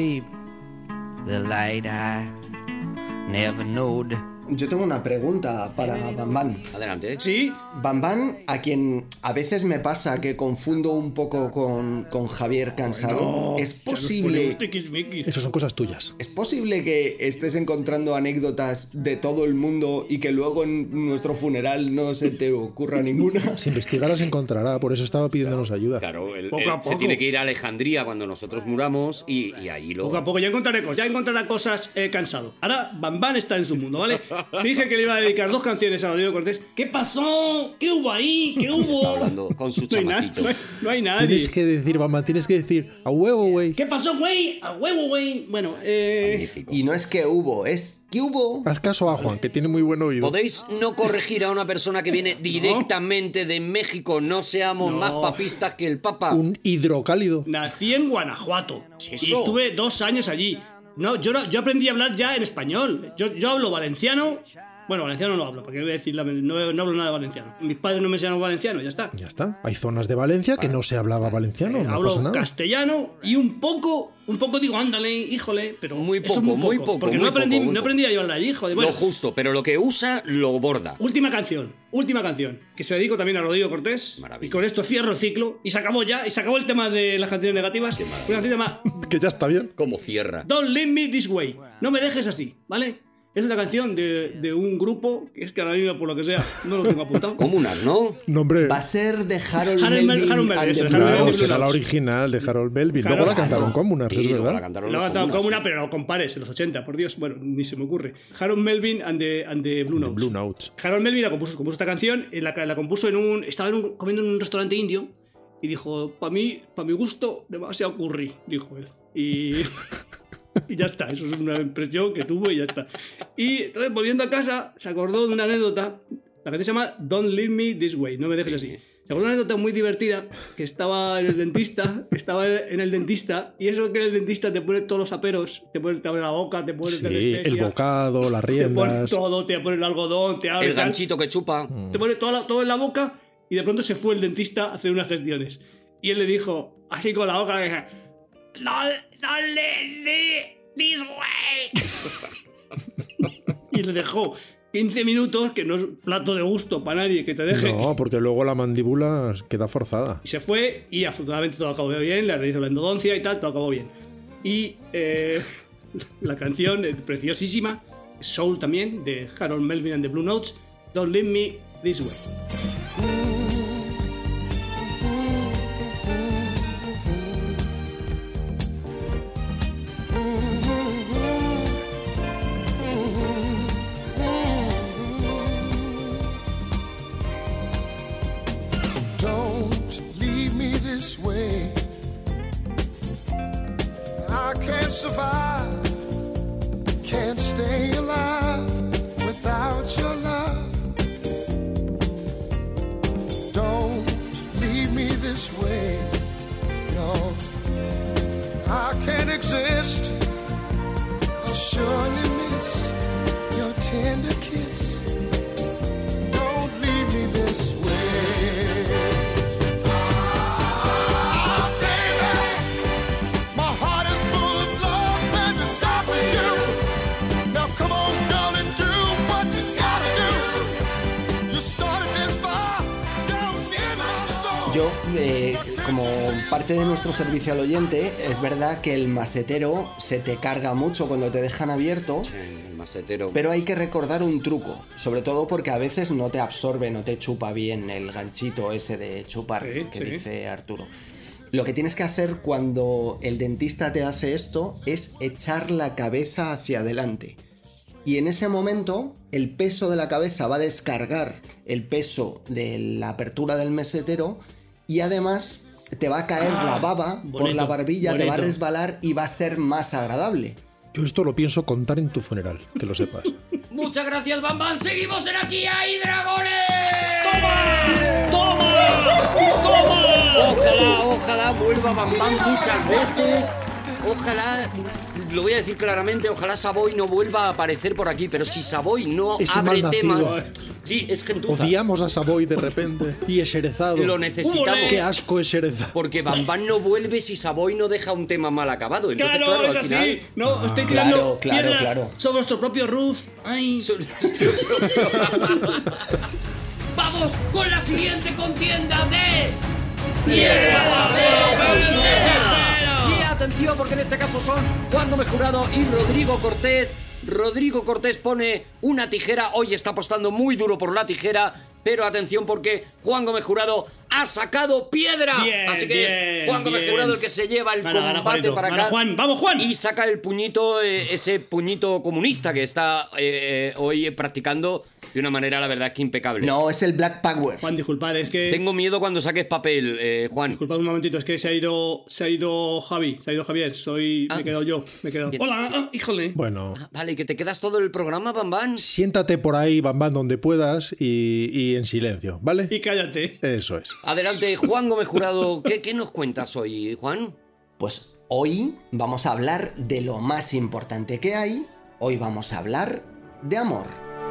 The light I never knowed. Yo tengo una pregunta para Bam Bam. Adelante. Sí. Bam Bam, a quien a veces me pasa que confundo un poco con Javier Cansado, No, ¿es posible? Eso son cosas tuyas. ¿Es posible que estés encontrando anécdotas de todo el mundo y que luego en nuestro funeral no se te ocurra ninguna? Si investigaras encontrará, por eso estaba pidiéndonos ayuda. Claro, él Poco a se poco. tiene que ir a Alejandría cuando nosotros muramos y ahí lo... Poco a poco ya encontrará cosas Cansado. Ahora Bam Bam está en su mundo, ¿vale? Te dije que le iba a dedicar 2 canciones a Rodrigo Cortés. ¿Qué pasó? ¿Qué hubo ahí? ¿Qué hubo? Está hablando con su No hay nada, chamaquito. no hay nadie. Tienes que decir, Bam Bam, tienes que decir a huevo, güey. ¿Qué pasó, güey? A huevo, güey. Bueno, Magnífico. Y no es que hubo, es que hubo. Haz caso a Juan, que tiene muy buen oído. ¿Podéis no corregir a una persona que viene directamente de México? No seamos No. más papistas que el Papa. Un hidrocálido. nací en Guanajuato. ¿Eso? Y estuve 2 años allí. No, yo aprendí a hablar ya en español. Yo hablo valenciano. Bueno, valenciano no hablo, porque voy a decir, no hablo nada de valenciano. Mis padres no me enseñaron valenciano, ya está. Ya está. Hay zonas de Valencia que no se hablaba valenciano, no Hablo pasa nada. castellano y un poco digo, ándale, híjole, pero Muy eso poco, es muy poco, porque muy no aprendí, poco, muy no aprendí a llevarla allí, joder. Lo Bueno, justo, pero lo que usa lo borda. última canción, que se dedico también a Rodrigo Cortés. Maravilla. Y con esto cierro el ciclo y se acabó el tema de las canciones negativas. Una canción llamada Que ya está bien. Como cierra. Don't Leave Me This Way. No me dejes así, ¿vale? Es una canción de un grupo que es que ahora mismo, por lo que sea, no lo tengo apuntado. Comunas, ¿no? Nombre. Va a ser de Harold Harold Melvin. Melvin, and ese, the Harold Blue Claro, Melvin. Notes. será la original de Harold Melvin. Claro, Luego la claro. cantaron Comunas, Sí, es luego la verdad. cantaron Lo ha los cantado Comunas, como una, sí. pero no compares, en los 80, por Dios. Bueno, ni se me ocurre. Harold Melvin and the Blue Notes. Blue Notes. Harold Melvin compuso esta canción, la compuso estaba comiendo en un restaurante indio y dijo, para mi gusto, demasiado curry, dijo él. Y ya está, eso es una impresión que tuvo y ya está. Y entonces, volviendo a casa, se acordó de una anécdota. La canción se llama Don't Leave Me This Way, no me dejes así. Se acordó de una anécdota muy divertida, que estaba en el dentista, y eso que en el dentista te pone todos los aperos, te abre la boca, te pone Sí, anestesia, el bocado, las te pone riendas. todo, te pone el algodón, te abre El ganchito que chupa. te pone todo en la boca y de pronto se fue el dentista a hacer unas gestiones. Y él le dijo, así con la boca, le dije, Don't leave me this way. Y le dejó 15 minutos, que no es plato de gusto para nadie que te deje. No, porque luego la mandíbula queda forzada. Y se fue y afortunadamente todo acabó bien, le realizó la endodoncia y tal, todo acabó bien. Y la canción es preciosísima, Soul también, de Harold Melvin and the Blue Notes, Don't Leave Me This Way. Don't I can't survive, can't stay alive without your love. Don't leave me this way, no. I can't exist, I'll surely miss your tender kiss. Don't leave me this way. Yo, como parte de nuestro servicio al oyente, es verdad que el masetero se te carga mucho cuando te dejan abierto. El masetero. Pero hay que recordar un truco, sobre todo porque a veces no te absorbe, no te chupa bien el ganchito ese de chupar que dice Arturo. Lo que tienes que hacer cuando el dentista te hace esto es echar la cabeza hacia adelante. Y en ese momento el peso de la cabeza va a descargar el peso de la apertura del masetero y además te va a caer la baba por la barbilla, te va a resbalar y va a ser más agradable. Yo esto lo pienso contar en tu funeral, que lo sepas. Muchas gracias, Bam Bam. Seguimos en Aquí hay dragones. ¡Toma! Ojalá vuelva Bam Bam muchas veces. Ojalá, lo voy a decir claramente, ojalá Savoy no vuelva a aparecer por aquí, pero si Savoy no Ese abre malnacido. temas... Sí, es gentuza. Odiamos a Savoy de repente. Y Eserezado. Lo necesitamos. Qué asco Eserezado. Porque Bam Bam no vuelve si Savoy no deja un tema mal acabado. Entonces, Claro, es al final... así. No, estoy tirando claro, piedras claro. sobre nuestro propio roof. Ay. ¡Vamos con la siguiente contienda de... ¡Piedra, papel, tijera! Y atención, porque en este caso son Juan Gómez Jurado y Rodrigo Cortés. Rodrigo Cortés pone una tijera, hoy está apostando muy duro por la tijera, pero atención porque Juan Gómez Jurado ha sacado piedra. Bien, así que bien, es Juan Gómez bien. Jurado el que se lleva el Gana, combate Juanito. para Gana, acá. Juan. ¡Vamos, Juan! Y saca el puñito, ese puñito comunista que está hoy practicando de una manera, la verdad, es que impecable. No, es el Black Power. Juan, disculpad, es que... Tengo miedo cuando saques papel, Juan. Disculpad un momentito, es que se ha ido Javier, me he quedado yo, Bien. Hola, híjole. Bueno, Vale, que te quedas todo el programa, Bam Bam. siéntate por ahí, Bam Bam, donde puedas y en silencio, ¿vale? Y cállate. Eso es. Adelante, Juan Gómez Jurado. ¿Qué nos cuentas hoy, Juan? Pues hoy vamos a hablar de lo más importante que hay. Hoy vamos a hablar de amor.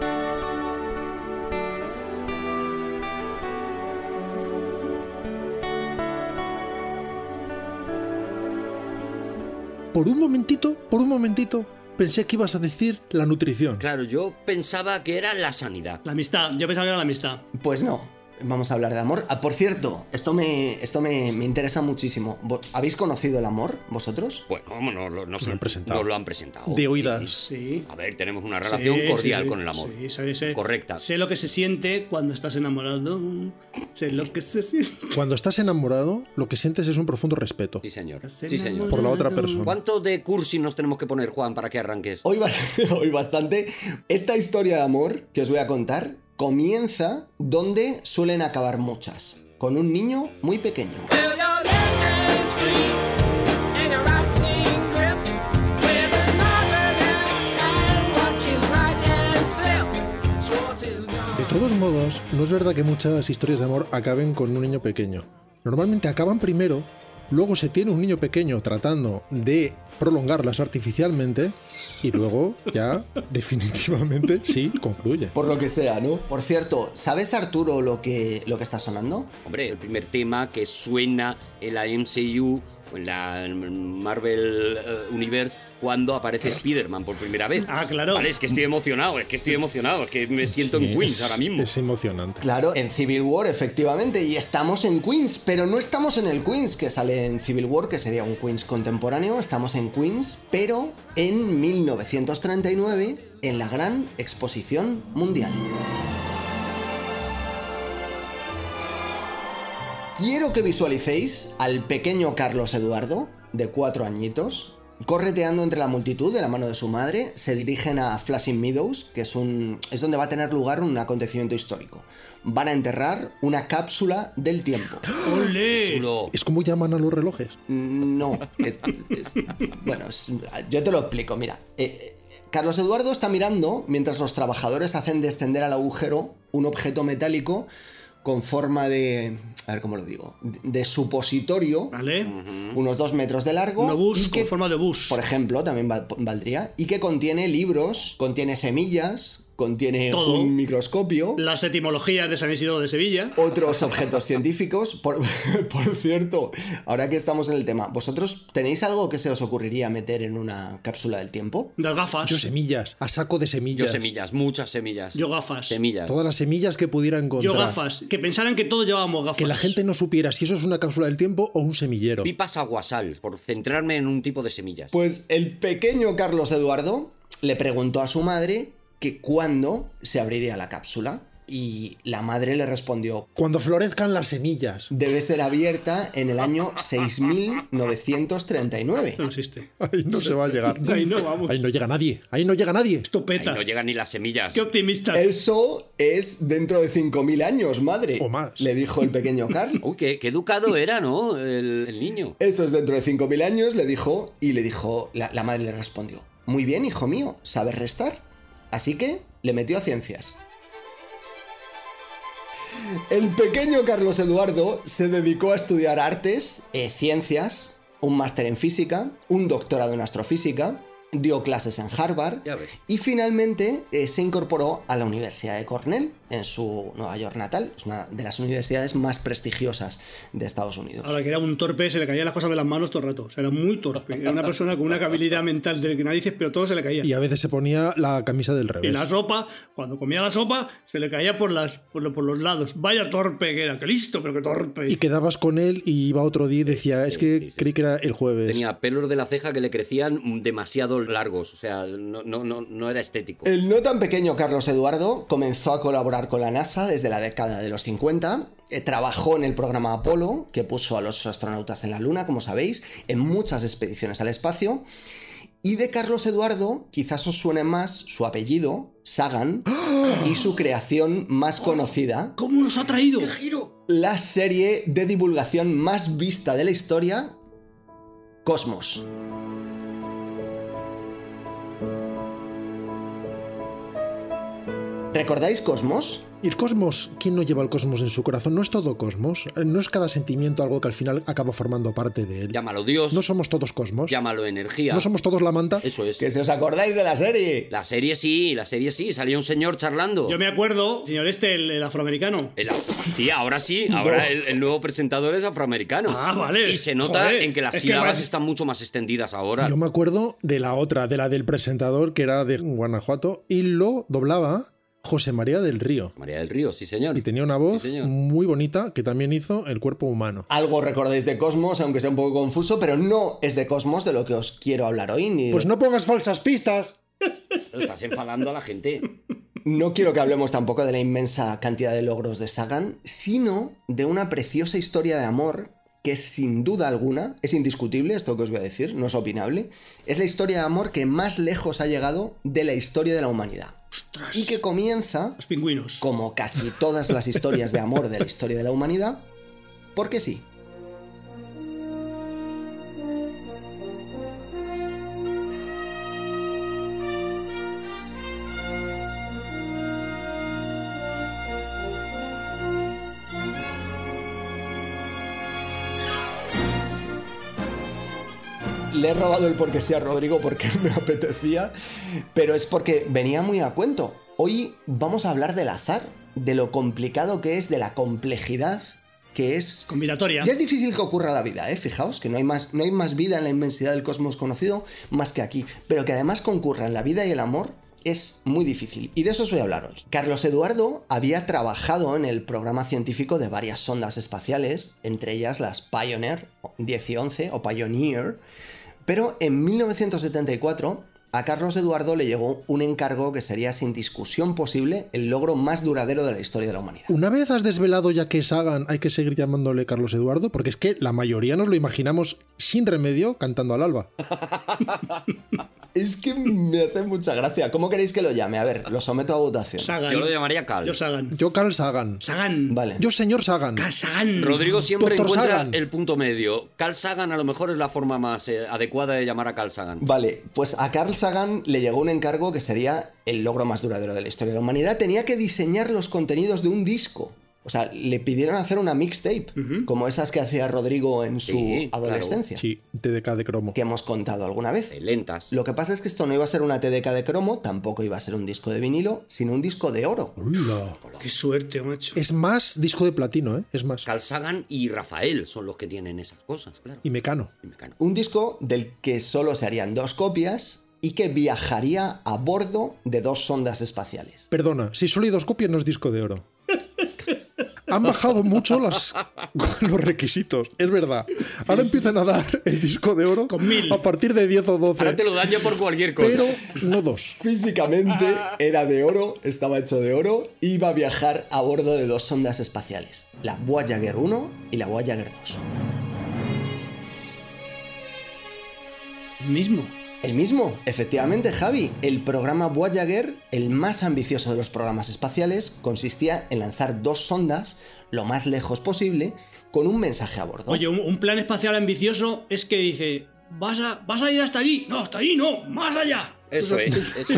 Por un momentito, pensé que ibas a decir la nutrición. Claro, yo pensaba que era la sanidad. La amistad, yo pensaba que era la amistad. Pues no, vamos a hablar de amor. Ah, por cierto, esto me interesa muchísimo. ¿Habéis conocido el amor, vosotros? Bueno, no Nos lo han presentado. Nos lo han presentado. De oídas. Sí. A ver, tenemos una relación cordial con el amor. Sí, sé. Correcta. Sé lo que se siente cuando estás enamorado. Sé lo que se siente. Cuando estás enamorado, lo que sientes es un profundo respeto Sí, señor. Estás Sí, señor. por la otra persona. ¿Cuánto de cursi nos tenemos que poner, Juan, para que arranques? Hoy bastante. Esta historia de amor que os voy a contar comienza donde suelen acabar muchas, con un niño muy pequeño. De todos modos, no es verdad que muchas historias de amor acaben con un niño pequeño. Normalmente acaban primero, luego se tiene un niño pequeño tratando de prolongarlas artificialmente y luego ya definitivamente sí concluye. Por lo que sea, ¿no? Por cierto, ¿sabes, Arturo, lo que está sonando? Hombre, el primer tema que suena en la MCU o en la Marvel Universe cuando aparece Spider-Man por primera vez. Ah, claro. Vale, es que estoy emocionado, es que me siento en Queens ahora mismo. Es emocionante. Claro, en Civil War, efectivamente, y estamos en Queens, pero no estamos en el Queens que sale en Civil War, que sería un Queens contemporáneo, estamos en Queens, pero en 1939, en la Gran Exposición Mundial. Quiero que visualicéis al pequeño Carlos Eduardo, de 4 añitos, Correteando entre la multitud de la mano de su madre, se dirigen a Flashing Meadows, que es donde va a tener lugar un acontecimiento histórico. Van a enterrar una cápsula del tiempo. ¡Olé! Chulo. ¿Es como llaman a los relojes? No. Bueno, yo te lo explico, mira. Carlos Eduardo está mirando mientras los trabajadores hacen descender al agujero un objeto metálico con forma de... A ver cómo lo digo. De supositorio. ¿Vale? Unos 2 metros de largo. Un obús, y que, con forma de obús. por ejemplo, también valdría. Y que contiene libros, contiene semillas, contiene Todo. un microscopio. Las etimologías de San Isidro de Sevilla. Otros objetos científicos. Por cierto, ahora que estamos en el tema, ¿vosotros tenéis algo que se os ocurriría meter en una cápsula del tiempo? Las gafas. Yo semillas, a saco de semillas. Yo semillas, muchas semillas. Yo gafas. Semillas. Todas las semillas que pudiera encontrar. Yo gafas. Que pensaran que todos llevábamos gafas. Que la gente no supiera si eso es una cápsula del tiempo o un semillero. Pipas aguasal, por centrarme en un tipo de semillas. Pues el pequeño Carlos Eduardo le preguntó a su madre que cuándo se abriría la cápsula. Y la madre le respondió: cuando florezcan las semillas. Debe ser abierta en el año 6939. No existe. Ahí no se va a llegar. Ahí no vamos. Ahí no llega nadie. Ahí no llega nadie. Esto peta. Ahí no llegan ni las semillas. Qué optimistas. Eso es dentro de 5000 años, madre. O más. Le dijo el pequeño Carl. Uy, qué educado era, ¿no? El niño. Eso es dentro de 5000 años, le dijo. Y le dijo, la madre le respondió: muy bien, hijo mío, ¿sabes restar? Así que le metió a ciencias. El pequeño Carlos Eduardo se dedicó a estudiar artes, ciencias, un máster en física, un doctorado en astrofísica, dio clases en Harvard Ya ves. y finalmente se incorporó a la Universidad de Cornell en su Nueva York natal. Es una de las universidades más prestigiosas de Estados Unidos. Ahora que era un torpe, se le caían las cosas de las manos todo el rato. O sea, era muy torpe. Era una persona con una habilidad mental de narices, pero todo se le caía. Y a veces se ponía la camisa del Y revés. la sopa, cuando comía la sopa, se le caía por los lados. Vaya torpe que era. ¡Qué listo, pero qué torpe! Y quedabas con él y iba otro día y decía, es que sí, creí que era el jueves. Tenía pelos de la ceja que le crecían demasiado largos. O sea, no era estético. El no tan pequeño Carlos Eduardo comenzó a colaborar con la NASA desde la década de los 50. Trabajó en el programa Apolo, que puso a los astronautas en la Luna, como sabéis, en muchas expediciones al espacio. Y de Carlos Eduardo, quizás os suene más su apellido, Sagan, y su creación más conocida, ¿Cómo nos ha traído? la serie de divulgación más vista de la historia, Cosmos. ¿Recordáis Cosmos? ¿Y el cosmos? ¿Quién no lleva el cosmos en su corazón? ¿No es todo cosmos? ¿No es cada sentimiento algo que al final acaba formando parte de él? Llámalo Dios. ¿No somos todos cosmos? Llámalo energía. ¿No somos todos la manta? Eso es. Que si os acordáis de la serie. La serie sí. Salía un señor charlando. Yo me acuerdo, señor el afroamericano. Sí, ahora sí. Ahora el nuevo presentador es afroamericano. Ah, vale. Y se nota Joder, en que las es que sílabas parece- están mucho más extendidas ahora. Yo me acuerdo de la otra, de la del presentador, que era de Guanajuato, y lo doblaba José María del Río. María del Río, sí señor. Y tenía una voz Sí, señor. muy bonita que también hizo El cuerpo humano. Algo recordáis de Cosmos, aunque sea un poco confuso, pero no es de Cosmos de lo que os quiero hablar hoy. Ni de- Pues no pongas falsas pistas. Estás enfadando a la gente. No quiero que hablemos tampoco de la inmensa cantidad de logros de Sagan, sino de una preciosa historia de amor que sin duda alguna, es indiscutible esto que os voy a decir, no es opinable, es la historia de amor que más lejos ha llegado de la historia de la humanidad. ¡Ostras! Y que comienza, Los pingüinos. como casi todas las historias de amor de la historia de la humanidad, porque sí. Le he robado el porque sí a Rodrigo porque me apetecía, pero es porque venía muy a cuento. Hoy vamos a hablar del azar, de lo complicado que es, de la complejidad que es. Combinatoria. Ya es difícil que ocurra la vida, fijaos, que no hay más vida en la inmensidad del cosmos conocido más que aquí, pero que además concurran la vida y el amor es muy difícil, y de eso os voy a hablar hoy. Carlos Eduardo había trabajado en el programa científico de varias sondas espaciales, entre ellas las Pioneer 10 y 11 o Pioneer, pero en 1974 a Carlos Eduardo le llegó un encargo que sería sin discusión posible el logro más duradero de la historia de la humanidad. Una vez has desvelado ya que Sagan hay que seguir llamándole Carlos Eduardo, porque es que la mayoría nos lo imaginamos sin remedio cantando al alba. Es que me hace mucha gracia. ¿Cómo queréis que lo llame? A ver, lo someto a votación. Sagan. Yo lo llamaría Cal. Yo Sagan. Yo Carl Sagan. Sagan. Vale. Yo señor Sagan. Sagan. Rodrigo siempre Dr. encuentra Sagan. el punto medio. Carl Sagan a lo mejor es la forma más adecuada de llamar a Carl Sagan. Vale, pues a Carl Sagan le llegó un encargo que sería el logro más duradero de la historia de la humanidad. Tenía que diseñar los contenidos de un disco. O sea, le pidieron hacer una mixtape, como esas que hacía Rodrigo en su adolescencia. Sí, TDK de cromo. Que hemos contado alguna vez. Lentas. Lo que pasa es que esto no iba a ser una TDK de cromo, tampoco iba a ser un disco de vinilo, sino un disco de oro. Hola. Qué suerte, macho. Es más disco de platino, ¿eh? Es más. Carl Sagan y Rafael son los que tienen esas cosas, claro. Y Mecano. Un disco del que solo se harían 2 copias y que viajaría a bordo de 2 sondas espaciales. Perdona, si solo hay 2 copias no es disco de oro. Han bajado mucho los requisitos, es verdad. Ahora empiezan a dar el disco de oro con 1000. a partir de 10 o 12. Ahora te lo dan ya por cualquier cosa. Pero no 2. Físicamente era de oro, estaba hecho de oro, iba a viajar a bordo de 2 sondas espaciales, la Voyager 1 y la Voyager 2. Mismo. El mismo, efectivamente, Javi. El programa Voyager, el más ambicioso de los programas espaciales, consistía en lanzar 2 sondas lo más lejos posible con un mensaje a bordo. Oye, un plan espacial ambicioso es que dice, ¿vas a ir hasta allí? No, hasta allí no, más allá. Eso es.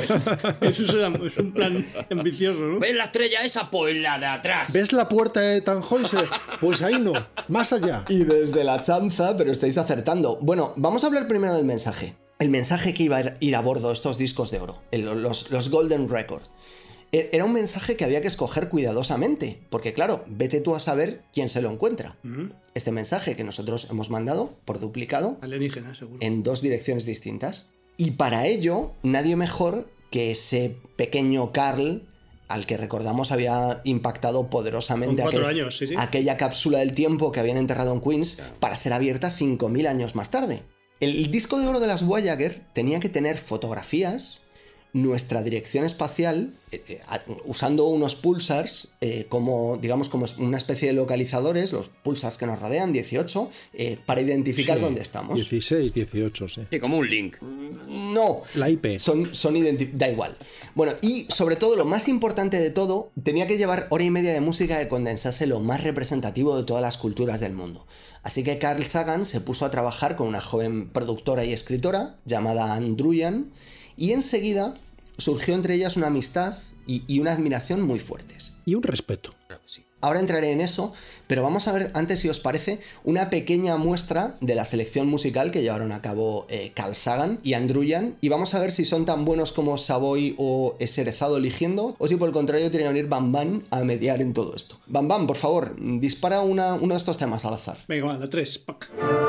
Eso es un plan ambicioso, ¿no? ¿Ves la estrella esa? Pues la de atrás. ¿Ves la puerta de Tannhäuser? Pues ahí no, más allá. Y desde la chanza, pero estáis acertando. Bueno, vamos a hablar primero del mensaje. El mensaje que iba a ir a bordo de estos discos de oro, los Golden Record. Era un mensaje que había que escoger cuidadosamente, porque claro, vete tú a saber quién se lo encuentra. Este mensaje que nosotros hemos mandado por duplicado Alienígena, seguro. en 2 direcciones distintas. Y para ello, nadie mejor que ese pequeño Carl, al que recordamos había impactado poderosamente Con 4 años, sí. aquella cápsula del tiempo que habían enterrado en Queens para ser abierta 5.000 años más tarde. El disco de oro de las Voyager tenía que tener fotografías, nuestra dirección espacial, usando unos pulsars como una especie de localizadores, los pulsars que nos rodean, 18, para identificar dónde estamos. 16, 18, sí. Sí, como un link. No. La IP. Da igual. Bueno, y sobre todo, lo más importante de todo, tenía que llevar 1 hora y media de música que condensase lo más representativo de todas las culturas del mundo. Así que Carl Sagan se puso a trabajar con una joven productora y escritora llamada Ann Druyan, y enseguida surgió entre ellas una amistad y una admiración muy fuertes. Y un respeto. Ahora entraré en eso, pero vamos a ver antes, si os parece, una pequeña muestra de la selección musical que llevaron a cabo Carl Sagan y Ann Druyan, y vamos a ver si son tan buenos como Savoy o Eserezado eligiendo, o si por el contrario tiene que venir Bam Bam a mediar en todo esto. Bam Bam, por favor, dispara uno de estos temas al azar. Venga, va, la 3. Pac.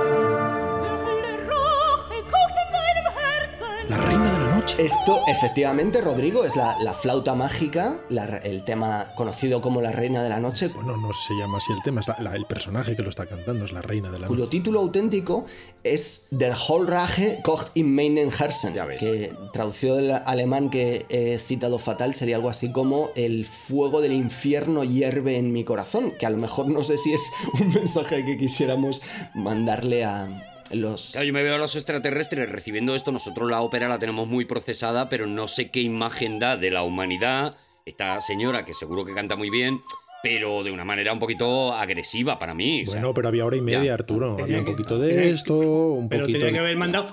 La reina de la noche. Esto, efectivamente, Rodrigo, es la flauta mágica, el tema conocido como La reina de la noche. Bueno, no se llama así el tema, es el personaje que lo está cantando, es la reina de la cuyo noche. título auténtico es Der Hohlrache kocht in meinen Herzen, que traducido del alemán que he citado fatal sería algo así como el fuego del infierno hierve en mi corazón, que a lo mejor no sé si es un mensaje que quisiéramos mandarle a Claro, yo me veo a los extraterrestres recibiendo esto. Nosotros la ópera la tenemos muy procesada, pero no sé qué imagen da de la humanidad esta señora, que seguro que canta muy bien, pero de una manera un poquito agresiva para mí. Bueno, pero había 1 hora y media, ya. Arturo. Había un poquito de esto, un pero poquito tenía que de... haber mandado...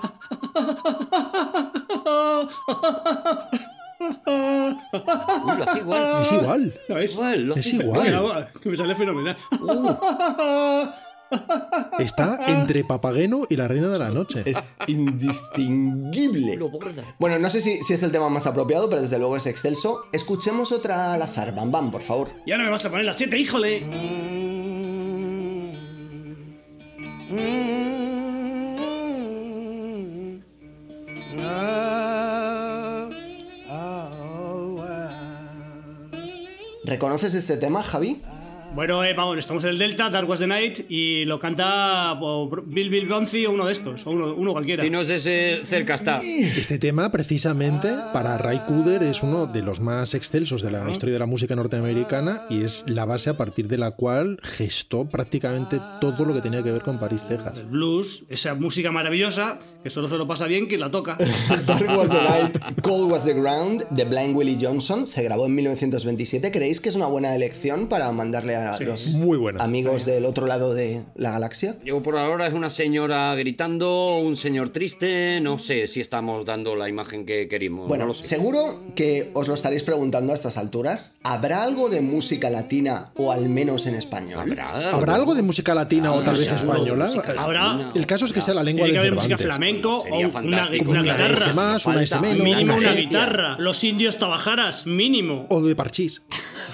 Uy, lo hace igual. Es igual. ¿Sabes? Igual, lo hace Es igual. Venga, que me sale fenomenal. Está entre Papageno y la reina de la noche. Es indistinguible. Lo borda. Bueno, no sé si es el tema más apropiado, pero desde luego es excelso. Escuchemos otra al azar. Bam Bam, por favor. Y ahora me vas a poner la 7, híjole. ¿Reconoces este tema, Javi? Bueno, vamos, estamos en el Delta, Dark Was the Night, y lo canta Bill Bonzi o uno de estos, o uno cualquiera. Y no sé si cerca está. Este tema, precisamente, para Ray Cooder es uno de los más excelsos de la historia de la música norteamericana y es la base a partir de la cual gestó prácticamente todo lo que tenía que ver con París, Texas. El blues, esa música maravillosa que solo se lo pasa bien quien la toca. Dark Was the Night, Cold Was the Ground, de Blind Willie Johnson, se grabó en 1927. ¿Creéis que es una buena elección para mandarle a los muy buena. amigos del otro lado de la galaxia? Yo por ahora es una señora gritando, un señor triste, no sé si estamos dando la imagen que querimos. Bueno, no lo sé. seguro que os lo estaréis preguntando a estas alturas. ¿Habrá algo de música latina o al menos en español? ¿Habrá algo de música latina o tal vez seguro, española? Habrá. El caso es que sea la lengua Tiene que de haber música Cervantes. flamenco Sería o fantástico. una Una guitarra. S más, una S menos. Mínimo una Grecia. guitarra. Los indios tabajaras, mínimo. O de parchís.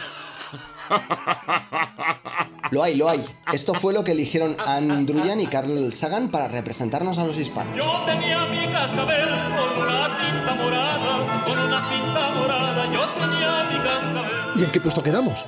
Lo hay, lo hay. Esto fue lo que eligieron Ann Druyan y Carl Sagan para representarnos a los hispanos. Yo tenía mi cascabel con una cinta morada, con una cinta morada, yo tenía mi cascabel. ¿Y en qué puesto quedamos?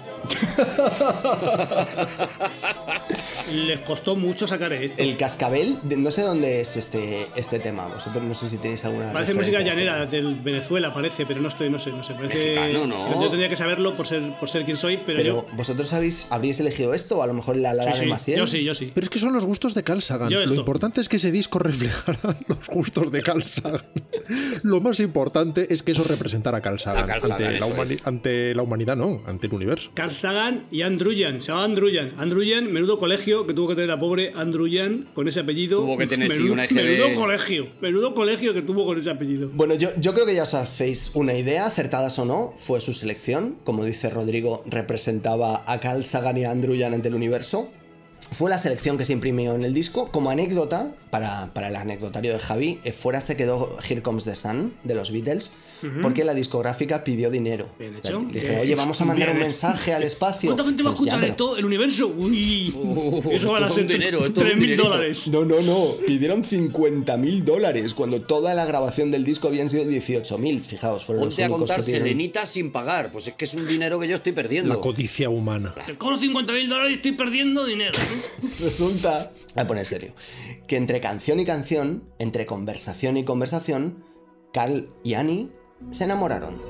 Les costó mucho sacar esto. El cascabel, no sé dónde es este tema. Vosotros no sé si tenéis alguna Parece referencia música a este. llanera del Venezuela, parece, pero no sé. Parece. Mexicano, ¿no? Yo tendría que saberlo por ser quien soy, pero Pero vosotros habríais elegido esto o a lo mejor la yo. de Maciel. Yo sí. Pero es que son los gustos de Carl Sagan. Yo Lo esto. importante es que ese disco reflejara los gustos de Carl Sagan. Lo más importante es que eso representara a Carl Sagan. A Carl Sagan, ante, la eso es. ante la humanidad, no, ante el universo. Carl Sagan y Andruyan. Se llamaba Andruyan. Andruyan, menudo colegio que tuvo que tener la pobre Andruyan con ese apellido. Tuvo que tener, sí, menudo, una EGB. Menudo colegio que tuvo con ese apellido. Bueno, yo creo que ya os hacéis una idea, acertadas o no, fue su selección. Como dice Rodrigo, representaba a Carl Sagan y a Andrew Yan ante el universo. Fue la selección que se imprimió en el disco. Como anécdota, para el anecdotario de Javi, fuera se quedó Here Comes the Sun, de los Beatles, porque la discográfica pidió dinero. Bien hecho. Le dijeron, oye, vamos a mandar un mensaje al espacio. ¿Cuánta gente va a Pues ya, escuchar pero- esto? ¿El universo? Uy, eso van a esto es ser un dinero, esto es un $3.000. No, pidieron $50.000 cuando toda la grabación del disco habían sido 18.000. Fijaos, fueron Ponte a los únicos contar que pidieron. selenitas sin pagar. Pues es que es un dinero que yo estoy perdiendo. La codicia humana. Con los $50.000 estoy perdiendo dinero. Resulta, voy a poner serio, que entre canción y canción, entre conversación y conversación, Carl y Annie se enamoraron.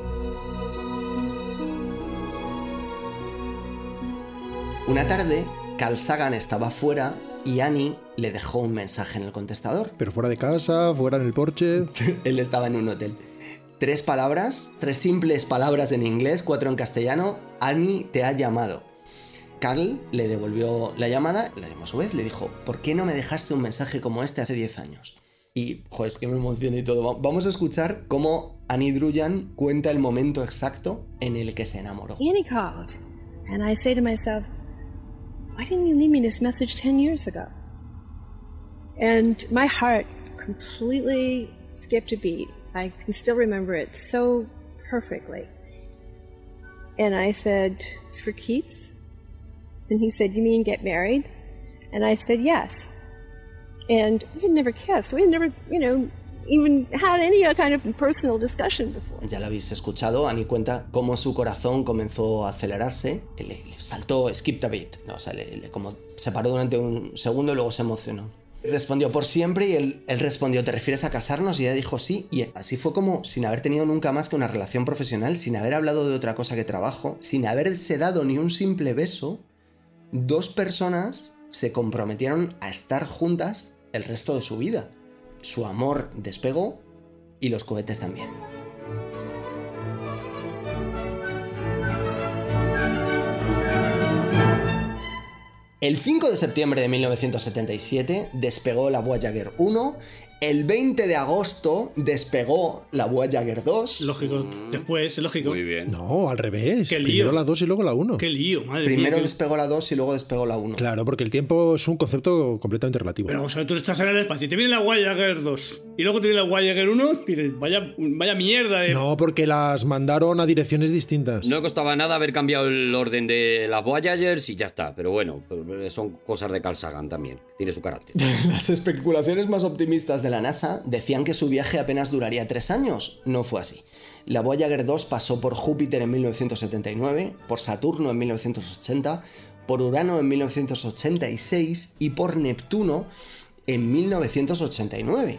Una tarde, Carl Sagan estaba fuera y Annie le dejó un mensaje en el contestador. Pero fuera de casa, fuera en el porche. Él estaba en un hotel. 3 palabras, 3 simples palabras en inglés, 4 en castellano. Annie te ha llamado. Carl le devolvió la llamada, la llamó a su vez, le dijo, ¿por qué no me dejaste un mensaje como este hace 10 años? Y, joder, es que me emociona y todo. Vamos a escuchar cómo Annie Druyan cuenta el momento exacto en el que se enamoró. Annie called, and I say to myself, why didn't you leave me this message 10 years ago? And my heart completely skipped a beat. I can still remember it so perfectly. And I said, for keeps? And he said, you mean get married? And I said, yes. And we had never kissed. We had never, even had any kind of personal discussion before. Ya lo habéis escuchado, Annie cuenta cómo su corazón comenzó a acelerarse, le saltó skip a beat, ¿no? O sea, como se paró durante un segundo y luego se emocionó. Respondió por siempre y él respondió, ¿te refieres a casarnos? Y ella dijo sí, y así fue como, sin haber tenido nunca más que una relación profesional, sin haber hablado de otra cosa que trabajo, sin haberse dado ni un simple beso, 2 personas se comprometieron a estar juntas el resto de su vida. Su amor despegó y los cohetes también. El 5 de septiembre de 1977 despegó la Voyager 1. El 20 de agosto despegó la Voyager 2. Lógico, después, es lógico. Muy bien. No, al revés. Qué lío. Primero la 2 y luego la 1. Qué lío, madre Primero mía. despegó la 2 y luego despegó la 1. Claro, porque el tiempo es un concepto completamente relativo. Pero vamos a ver, tú estás en el espacio y te viene la Voyager 2 y luego te viene la Voyager 1 y dices, vaya mierda de... No, porque las mandaron a direcciones distintas. No costaba nada haber cambiado el orden de las Voyagers y ya está. Pero bueno, son cosas de Carl Sagan también. Tiene su carácter. Las especulaciones más optimistas de la NASA decían que su viaje apenas duraría 3 años. No fue así. La Voyager 2 pasó por Júpiter en 1979, por Saturno en 1980, por Urano en 1986 y por Neptuno en 1989.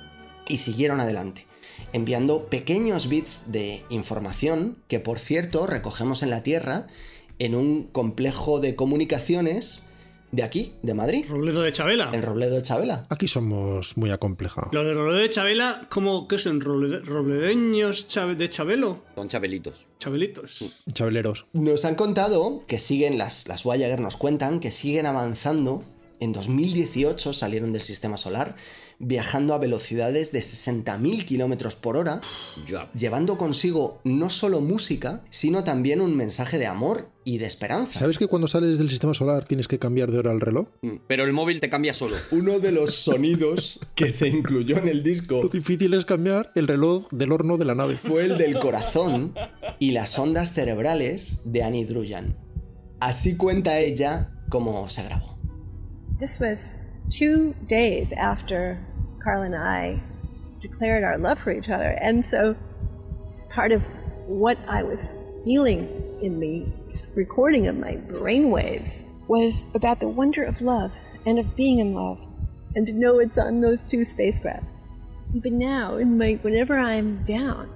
Y siguieron adelante, enviando pequeños bits de información que, por cierto, recogemos en la Tierra en un complejo de comunicaciones de aquí, de Madrid. Robledo de Chabela. En Robledo de Chabela. Aquí somos muy acomplejados. Lo de Robledo de Chabela, ¿qué son? ¿Robledeños de Chabelo? Son chabelitos. Chabelitos. Chabeleros. Nos han contado que siguen, las Voyager nos cuentan que siguen avanzando. En 2018 salieron del sistema solar, viajando a velocidades de 60.000 kilómetros por hora, llevando consigo no solo música, sino también un mensaje de amor y de esperanza. ¿Sabes que cuando sales del sistema solar tienes que cambiar de hora al reloj? Pero el móvil te cambia solo. Uno de los sonidos que se incluyó en el disco... Lo difícil es cambiar el reloj del horno de la nave. Fue el del corazón y las ondas cerebrales de Annie Druyan. Así cuenta ella cómo se grabó. This was 2 days after Carl and I declared our love for each other. And so part of what I was feeling in the recording of my brainwaves was about the wonder of love and of being in love and to know it's on those 2 spacecraft. But now, whenever I'm down,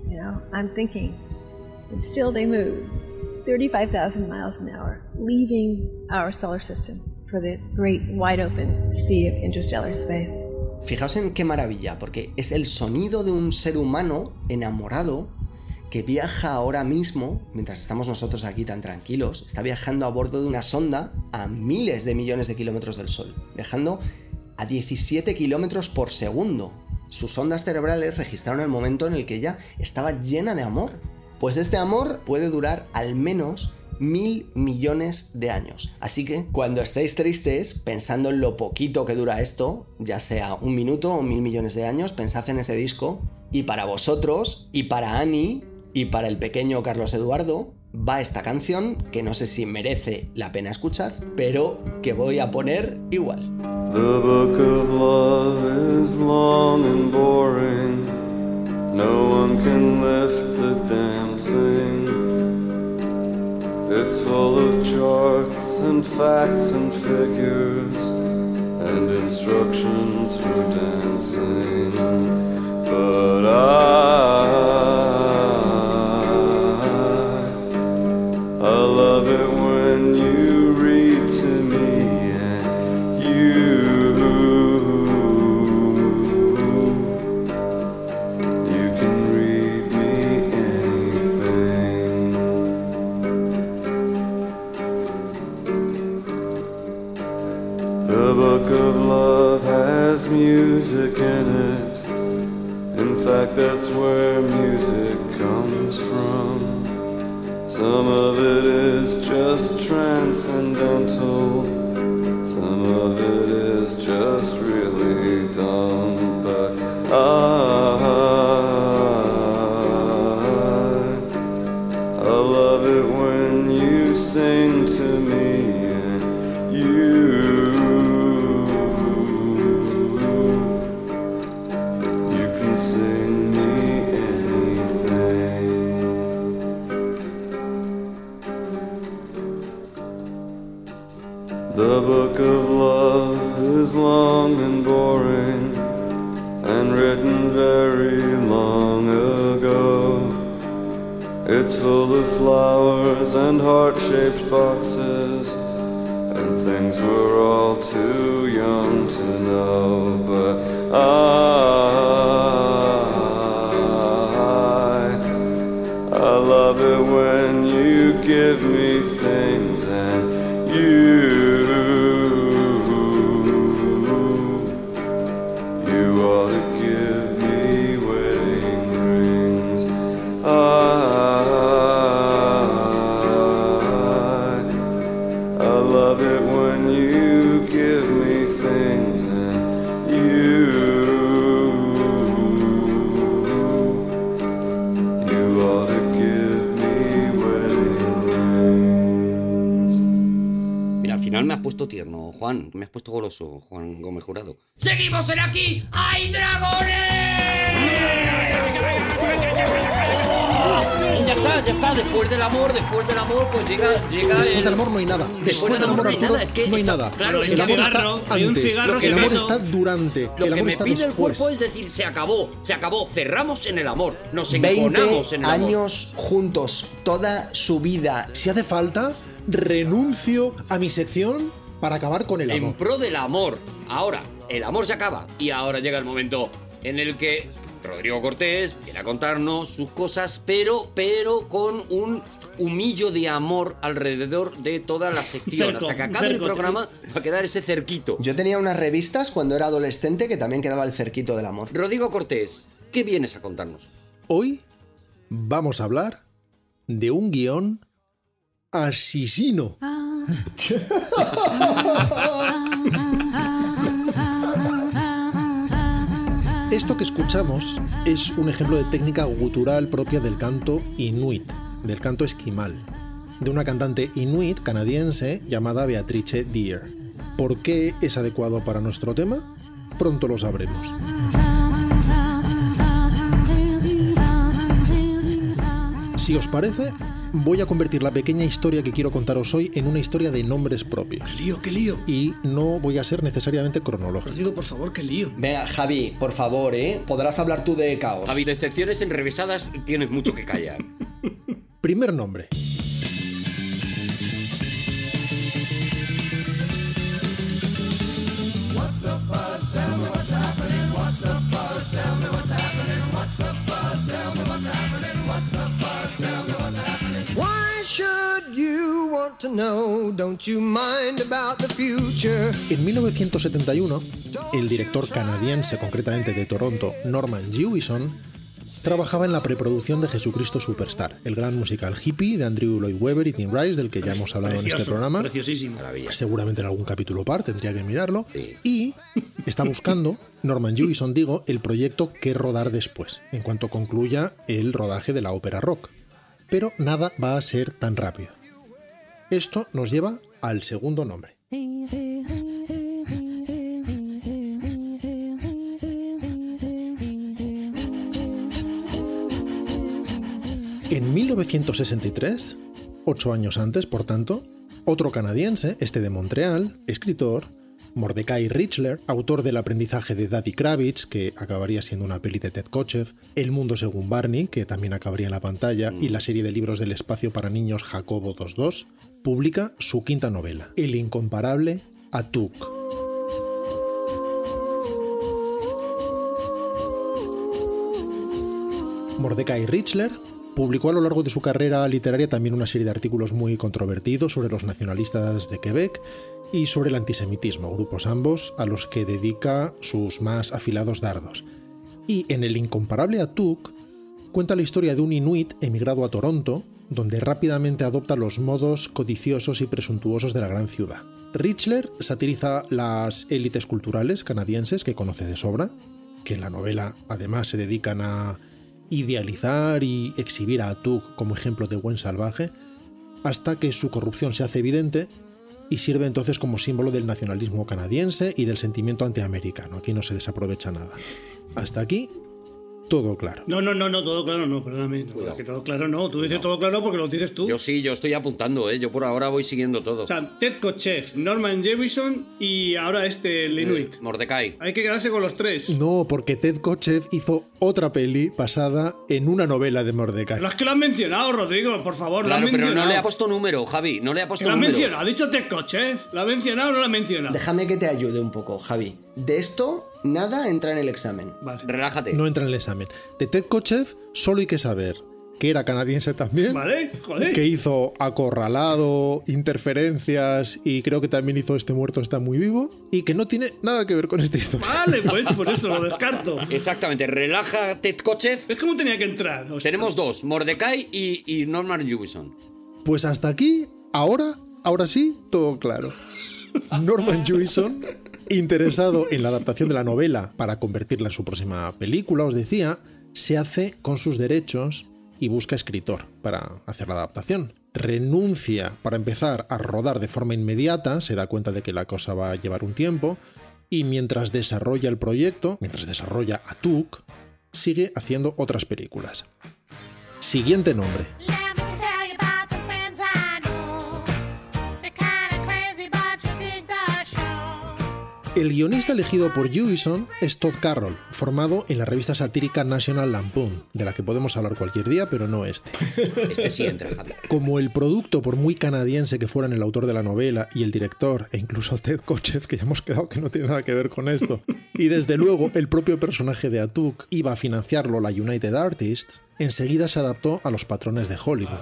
I'm thinking, and still they move 35,000 miles an hour, leaving our solar system for the great wide open sea of interstellar space. Fijaos en qué maravilla, porque es el sonido de un ser humano enamorado que viaja ahora mismo, mientras estamos nosotros aquí tan tranquilos, está viajando a bordo de una sonda a miles de millones de kilómetros del Sol, viajando a 17 kilómetros por segundo. Sus ondas cerebrales registraron el momento en el que ella estaba llena de amor. Pues este amor puede durar al menos 1.000 millones de años. Así que cuando estéis tristes, pensando en lo poquito que dura esto, ya sea 1 minuto o 1.000 millones de años, pensad en ese disco. Y para vosotros, y para Annie, y para el pequeño Carlos Eduardo, va esta canción que no sé si merece la pena escuchar, pero que voy a poner igual. The book of love is long and boring. No one can lift the damn thing. It's full of charts and facts and figures and instructions for dancing. But I love it when you read to me and you can read me anything. The book of love has music in it. In fact, that's where music comes from. Some of it is just transcendental. Some of it is just really dumb. But I love it when you sing to me and you can sing me anything. The book of love is long and boring and written very long ago. It's full of flowers and heart-shaped boxes and things we're all too young to know. But I love it when you give me things and you ought to give me wedding rings. I love it when you give me things and you Bueno, Juan, me has puesto goloso, Juan Gómez Jurado. ¡Seguimos en Aquí hay dragones! Ya está, después del amor, pues llega Después del amor no hay nada. Después del amor, Arturo, no hay nada. Claro, el amor está antes. El amor está durante. Lo El que amor me está pide el después. cuerpo es decir, se acabó, cerramos en el amor, nos enconamos 20 en el amor. años juntos, toda su vida. Si hace falta, renuncio a mi sección para acabar con el amor. En pro del amor. Ahora, el amor se acaba y ahora llega el momento en el que Rodrigo Cortés viene a contarnos sus cosas, pero con un humillo de amor alrededor de toda la sección. Hasta que acabe el programa va a quedar ese cerquito. Yo tenía unas revistas cuando era adolescente que también quedaba el cerquito del amor. Rodrigo Cortés, ¿qué vienes a contarnos? Hoy vamos a hablar de un guión asesino. Esto que escuchamos es un ejemplo de técnica gutural propia del canto inuit, del canto esquimal, de una cantante inuit canadiense llamada Beatrice Deer. ¿Por qué es adecuado para nuestro tema? Pronto lo sabremos. Si os parece, voy a convertir la pequeña historia que quiero contaros hoy en una historia de nombres propios. ¡Qué lío! Y no voy a ser necesariamente cronológico. Rodrigo, por favor, qué lío. Venga, Javi, por favor, podrás hablar tú de caos. Javi, de secciones enrevesadas tienes mucho que callar. Primer nombre. En 1971, el director canadiense, concretamente de Toronto, Norman Jewison, trabajaba en la preproducción de Jesucristo Superstar, el gran musical hippie de Andrew Lloyd Webber y Tim Rice, del que ya hemos hablado en este programa. Preciosísimo. Seguramente en algún capítulo par, tendría que mirarlo. Sí. Y está buscando, Norman Jewison, el proyecto que rodar después, en cuanto concluya el rodaje de la ópera rock. Pero nada va a ser tan rápido. Esto nos lleva al segundo nombre. En 1963, 8 años antes, por tanto, otro canadiense, este de Montreal, escritor, Mordecai Richler, autor del Aprendizaje de Daddy Kravitz, que acabaría siendo una peli de Ted Kotcheff, El mundo según Barney, que también acabaría en la pantalla, y la serie de libros del espacio para niños Jacobo 2.2, publica su quinta novela, El incomparable Atuk. Mordecai Richler publicó a lo largo de su carrera literaria también una serie de artículos muy controvertidos sobre los nacionalistas de Quebec y sobre el antisemitismo, grupos ambos a los que dedica sus más afilados dardos. Y en El incomparable Atuk cuenta la historia de un inuit emigrado a Toronto, donde rápidamente adopta los modos codiciosos y presuntuosos de la gran ciudad. Richler satiriza las élites culturales canadienses que conoce de sobra, que en la novela además se dedican a idealizar y exhibir a Atuk como ejemplo de buen salvaje, hasta que su corrupción se hace evidente y sirve entonces como símbolo del nacionalismo canadiense y del sentimiento antiamericano. Aquí no se desaprovecha nada. Hasta aquí, todo claro. No, todo claro no, perdóname. No, que todo claro no, tú dices todo claro porque lo dices tú. Yo sí, yo estoy apuntando, yo por ahora voy siguiendo todo. O sea, Ted Kotcheff, Norman Jewison y ahora el Inuit. Mordecai. Hay que quedarse con los tres. No, porque Ted Kotcheff hizo otra peli basada en una novela de Mordecai. Pero es que lo han mencionado, Rodrigo, por favor, claro, lo han mencionado. Pero no le ha puesto número, Javi, no le ha puesto número. Lo ha mencionado, ha dicho Ted Kotcheff. ¿Lo ha mencionado o no lo ha mencionado? Déjame que te ayude un poco, Javi. De esto, nada entra en el examen. Vale. Relájate. No entra en el examen. De Ted Kotcheff solo hay que saber que era canadiense también. Vale, joder. Que hizo Acorralado, Interferencias y creo que también hizo Este muerto está muy vivo. Y que no tiene nada que ver con esta historia. Vale, pues eso lo descarto. Exactamente, relaja Ted Kotcheff. Es como tenía que entrar. Hostia. Tenemos dos, Mordecai y Norman Jewison. Pues hasta aquí, ahora sí, todo claro. Norman Jewison, interesado en la adaptación de la novela para convertirla en su próxima película, os decía, se hace con sus derechos y busca escritor para hacer la adaptación. renuncia para empezar a rodar de forma inmediata, se da cuenta de que la cosa va a llevar un tiempo, y mientras desarrolla el proyecto, mientras desarrolla Atuk, sigue haciendo otras películas. Siguiente nombre. El guionista elegido por Jewison es Todd Carroll, formado en la revista satírica National Lampoon, de la que podemos hablar cualquier día, pero no este. Este sí entra, Javier. Como el producto, por muy canadiense que fueran el autor de la novela y el director, e incluso Ted Kotcheff, que ya hemos quedado que no tiene nada que ver con esto, y desde luego el propio personaje de Atuk iba a financiarlo la United Artists, enseguida se adaptó a los patrones de Hollywood.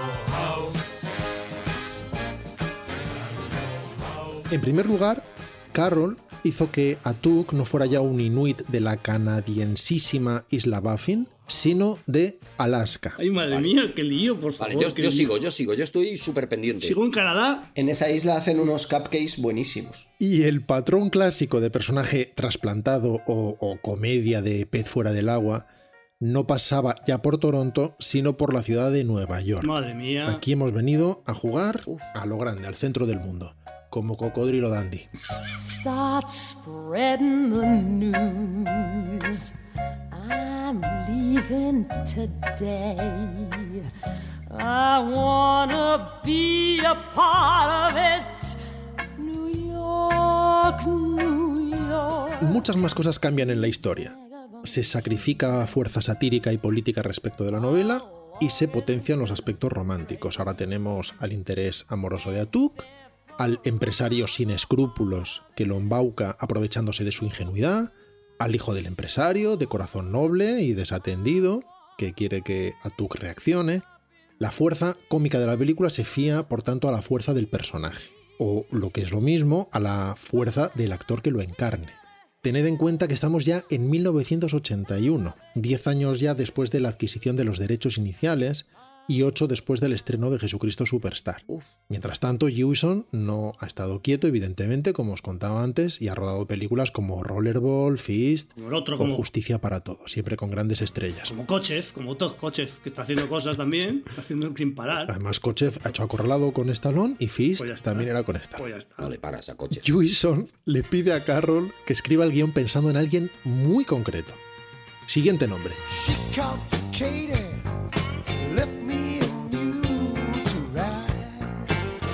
En primer lugar, Carroll hizo que Atuk no fuera ya un inuit de la canadiensísima isla Baffin, sino de Alaska. Ay, madre mía, qué lío, por favor. Vale, yo sigo, yo estoy súper pendiente. Sigo en Canadá. En esa isla hacen unos cupcakes buenísimos. Y el patrón clásico de personaje trasplantado o comedia de pez fuera del agua no pasaba ya por Toronto, sino por la ciudad de Nueva York. Madre mía. Aquí hemos venido a jugar a lo grande, al centro del mundo, como Cocodrilo Dandy. Start spreading the news. I'm leaving today. I wanna be a part of it. New York, New York. Muchas más cosas cambian en la historia. Se sacrifica fuerza satírica y política respecto de la novela y se potencian los aspectos románticos. Ahora tenemos al interés amoroso de Atuk, al empresario sin escrúpulos que lo embauca aprovechándose de su ingenuidad, al hijo del empresario, de corazón noble y desatendido, que quiere que Atuk reaccione. La fuerza cómica de la película se fía, por tanto, a la fuerza del personaje, o, lo que es lo mismo, a la fuerza del actor que lo encarne. Tened en cuenta que estamos ya en 1981, 10 años ya después de la adquisición de los derechos iniciales, y 8 después del estreno de Jesucristo Superstar. Mientras tanto, Jewison no ha estado quieto, evidentemente, como os contaba antes, y ha rodado películas como Rollerball, Fist o Justicia para Todos, siempre con grandes estrellas. Como Kotcheff, como Todd Kotcheff, que está haciendo cosas también, está haciendo sin parar. Además, Kotcheff ha hecho Acorralado con Stallone y Fist también era con Stallone. Pues ya está. No le paras a Kotcheff. Jewison le pide a Carroll que escriba el guión pensando en alguien muy concreto. Siguiente nombre. She complicated, left me and you to ride.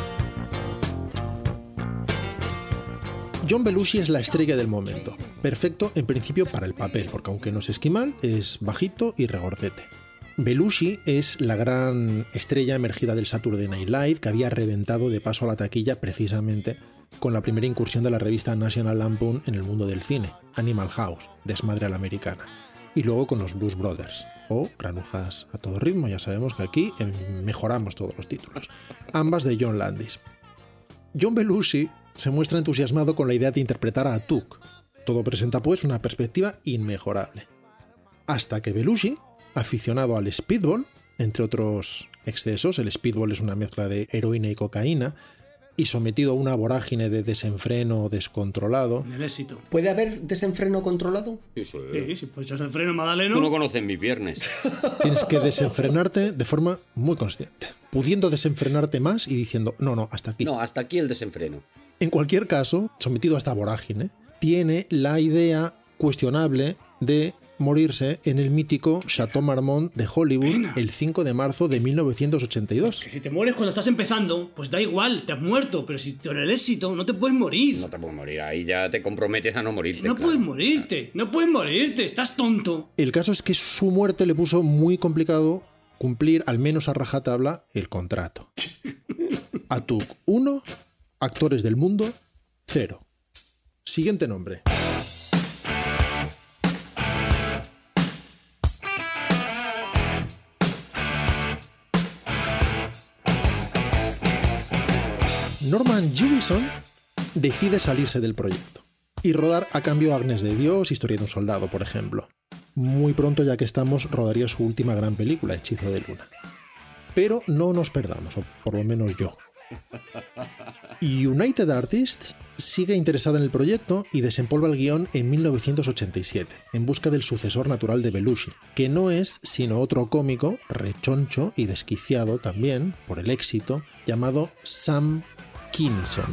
John Belushi es la estrella del momento. Perfecto en principio para el papel, porque aunque no es esquimal, es bajito y regordete. Belushi es la gran estrella emergida del Saturday Night Live que había reventado de paso a la taquilla precisamente con la primera incursión de la revista National Lampoon en el mundo del cine, Animal House, Desmadre a la Americana, y luego con los Blues Brothers, o Granujas a todo ritmo, ya sabemos que aquí mejoramos todos los títulos, ambas de John Landis. John Belushi se muestra entusiasmado con la idea de interpretar a Atuk. Todo presenta pues una perspectiva inmejorable. Hasta que Belushi, aficionado al speedball, entre otros excesos, el speedball es una mezcla de heroína y cocaína, y sometido a una vorágine de desenfreno descontrolado. En el éxito. ¿Puede haber desenfreno controlado? Sí, si pues echas el freno, Madaleno. Tú no conoces mis viernes. Tienes que desenfrenarte de forma muy consciente, pudiendo desenfrenarte más y diciendo, no, hasta aquí. No, hasta aquí el desenfreno. En cualquier caso, sometido a esta vorágine, tiene la idea cuestionable de morirse en el mítico Chateau Marmont de Hollywood el 5 de marzo de 1982. Que si te mueres cuando estás empezando, pues da igual, te has muerto, pero si con el éxito no te puedes morir. No te puedes morir, ahí ya te comprometes a no morirte. No puedes morirte, estás tonto. El caso es que su muerte le puso muy complicado cumplir, al menos a rajatabla, el contrato. Atuk 1, actores del mundo 0. Siguiente nombre. Norman Jewison decide salirse del proyecto y rodar a cambio Agnes de Dios, Historia de un soldado, por ejemplo. Muy pronto, ya que estamos, rodaría su última gran película, Hechizo de Luna. Pero no nos perdamos, o por lo menos yo. United Artists sigue interesada en el proyecto y desempolva el guión en 1987, en busca del sucesor natural de Belushi, que no es sino otro cómico, rechoncho y desquiciado también, por el éxito, llamado Sam Kinison.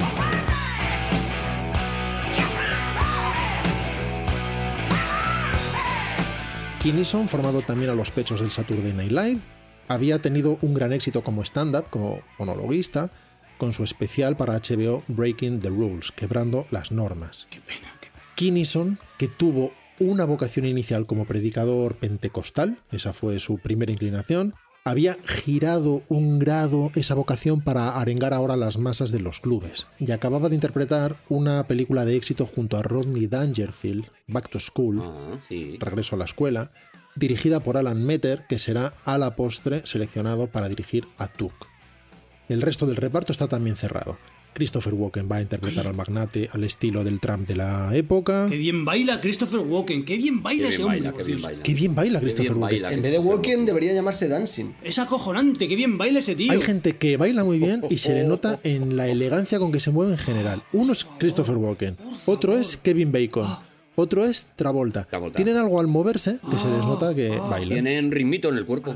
Kinison, formado también a los pechos del Saturday Night Live, había tenido un gran éxito como stand-up, como monologuista, con su especial para HBO Breaking the Rules, quebrando las normas. Qué pena. Kinison, que tuvo una vocación inicial como predicador pentecostal, esa fue su primera inclinación, había girado un grado esa vocación para arengar ahora las masas de los clubes, y acababa de interpretar una película de éxito junto a Rodney Dangerfield, Back to School, Regreso a la escuela, dirigida por Alan Metter, que será a la postre seleccionado para dirigir a Tuk. El resto del reparto está también cerrado. Christopher Walken va a interpretar al magnate al estilo del Trump de la época. Qué bien baila Christopher Walken, qué bien baila ese hombre. Qué bien baila Christopher Walken. En vez de Walken debería llamarse Dancing. Es acojonante, qué bien baila ese tío. Hay gente que baila muy bien y se le nota en la elegancia con que se mueve en general. Uno es Christopher Walken, otro es Kevin Bacon, otro es Travolta. Tienen algo al moverse que se les nota que bailan. Tienen ritmito en el cuerpo.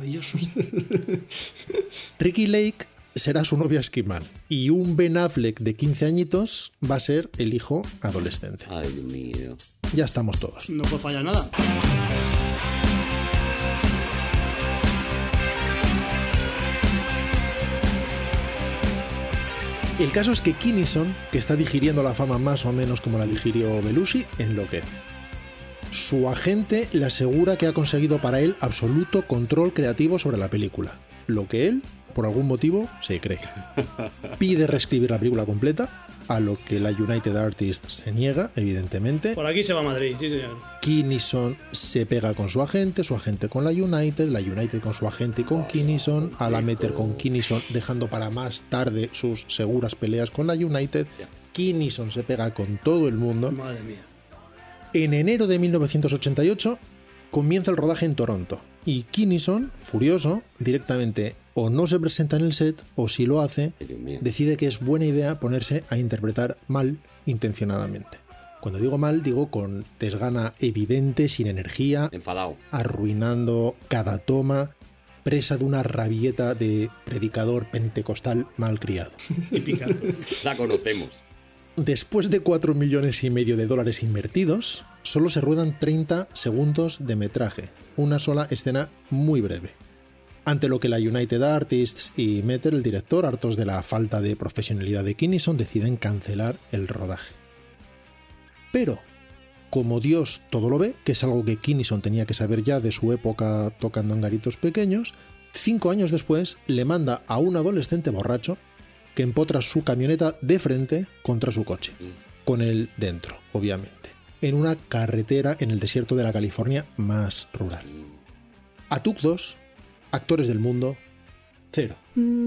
Ricky Lake será su novia esquimal y un Ben Affleck de 15 añitos va a ser el hijo adolescente. Ay, Dios mío. Ya estamos todos. No puede fallar nada. El caso es que Kinison, que está digiriendo la fama más o menos como la digirió Belushi, enloquece. Su agente le asegura que ha conseguido para él absoluto control creativo sobre la película, lo que él, por algún motivo, se cree. Pide reescribir la película completa, a lo que la United Artists se niega, evidentemente. Por aquí se va a Madrid, sí señor. Kinison se pega con su agente con la United con su agente y con Kinison, a la Meter con Kinison, dejando para más tarde sus seguras peleas con la United. Kinison se pega con todo el mundo. Madre mía. En enero de 1988 comienza el rodaje en Toronto y Kinison, furioso, directamente o no se presenta en el set o si lo hace, decide que es buena idea ponerse a interpretar mal intencionadamente. Cuando digo mal, digo con desgana evidente, sin energía, enfadado, arruinando cada toma, presa de una rabieta de predicador pentecostal malcriado. Típica. La conocemos. Después de $4,5 millones invertidos, solo se ruedan 30 segundos de metraje, una sola escena muy breve. Ante lo que la United Artists y Meter, el director, hartos de la falta de profesionalidad de Kinison, deciden cancelar el rodaje. Pero, como Dios todo lo ve, que es algo que Kinison tenía que saber ya de su época tocando en garitos pequeños, 5 años después le manda a un adolescente borracho que empotra su camioneta de frente contra su coche, con él dentro, obviamente, en una carretera en el desierto de la California más rural. A Tuk 2, actores del mundo, 0.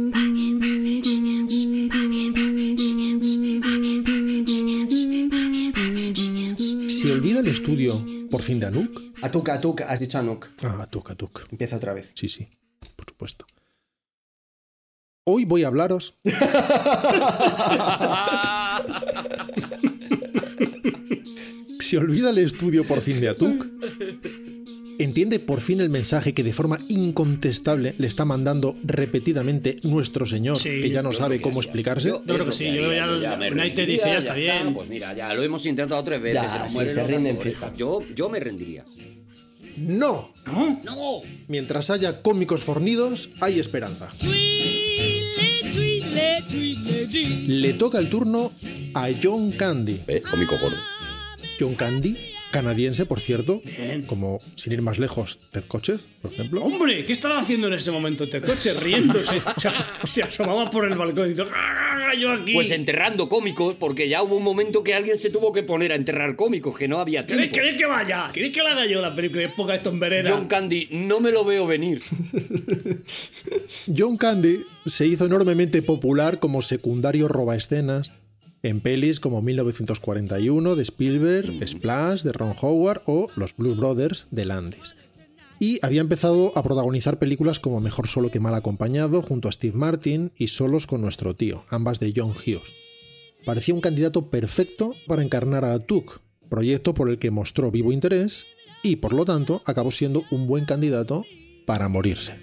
¿Se olvida el estudio por fin de Anuk? Atuk, has dicho Anuk. Ah, Atuk. Empieza otra vez. Sí, por supuesto. Hoy voy a hablaros ¿Se olvida el estudio por fin de Atuk? ¿Entiende por fin el mensaje que de forma incontestable le está mandando repetidamente nuestro Señor, que ya no sabe cómo explicarse? Yo creo que sí, yo creo que ya United dice ya está bien. Pues mira, ya lo hemos intentado 3 veces. Ya, se rinden fijo. Yo me rendiría. ¡No! ¡No! Mientras haya cómicos fornidos, hay esperanza. Le toca el turno a John Candy. Cómico gordo. John Candy, canadiense, por cierto. Bien. Como, sin ir más lejos, Ted Kotcheff, por ejemplo. ¡Hombre! ¿Qué estará haciendo en ese momento Ted Kotcheff? Riéndose. Se asomaba por el balcón y dijo: ¡ah, yo aquí! Pues enterrando cómicos, porque ya hubo un momento que alguien se tuvo que poner a enterrar cómicos, que no había tiempo. ¿Queréis que vaya? ¿Queréis que la haga yo la película de época de esto en vereda? John Candy, no me lo veo venir. John Candy se hizo enormemente popular como secundario robaescenas en pelis como 1941 de Spielberg, Splash de Ron Howard o Los Blues Brothers de Landis. Y había empezado a protagonizar películas como Mejor solo que mal acompañado, junto a Steve Martin, y Solos con nuestro tío, ambas de John Hughes. Parecía un candidato perfecto para encarnar a Atuk, proyecto por el que mostró vivo interés y, por lo tanto, acabó siendo un buen candidato para morirse.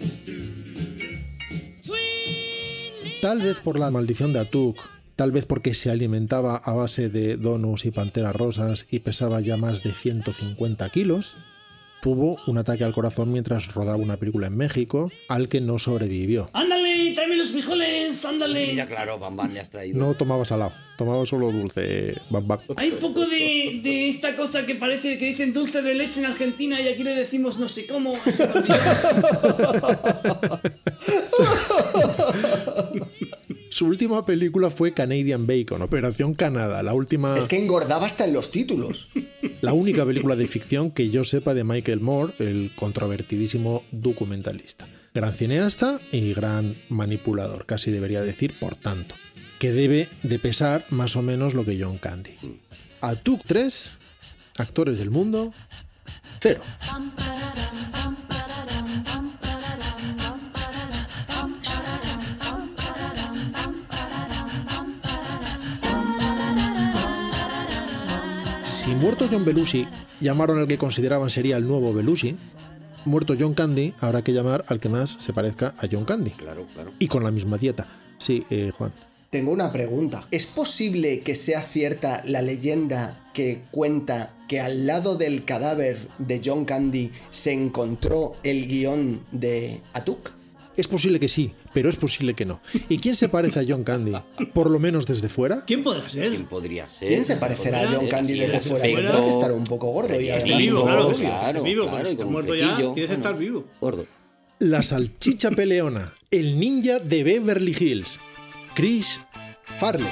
Tal vez por la maldición de Atuk, tal vez porque se alimentaba a base de donuts y panteras rosas y pesaba ya más de 150 kilos, tuvo un ataque al corazón mientras rodaba una película en México, al que no sobrevivió. ¡Ándale! ¡Tráeme los frijoles! ¡Ándale! Mira, claro, Bam Bam le has traído. No tomaba salado, tomaba solo dulce. Bam, bam. Hay un poco de esta cosa que parece que dicen dulce de leche en Argentina y aquí le decimos no sé cómo. Su última película fue Canadian Bacon, Operación Canadá, la última... Es que engordaba hasta en los títulos. La única película de ficción que yo sepa de Michael Moore, el controvertidísimo documentalista. Gran cineasta y gran manipulador, casi debería decir, por tanto, que debe de pesar más o menos lo que John Candy. Atuk 3, actores del mundo, 0. Si muerto John Belushi llamaron al que consideraban sería el nuevo Belushi, muerto John Candy habrá que llamar al que más se parezca a John Candy. Claro, claro. Y con la misma dieta. Sí, Juan. Tengo una pregunta. ¿Es posible que sea cierta la leyenda que cuenta que al lado del cadáver de John Candy se encontró el guión de Atuk? Es posible que sí, pero es posible que no. ¿Y quién se parece a John Candy? Por lo menos desde fuera. ¿Quién podrá ser? ¿Quién podría ser? ¿Quién se parecerá a John Candy desde fuera? Yo Tendrá que estar un poco gordo. Y Está además vivo, un poco claro. rubio. Está vivo, pues, está con un muerto ya. flequillo. Quieres estar vivo. Gordo. La salchicha peleona, el ninja de Beverly Hills, Chris Farley.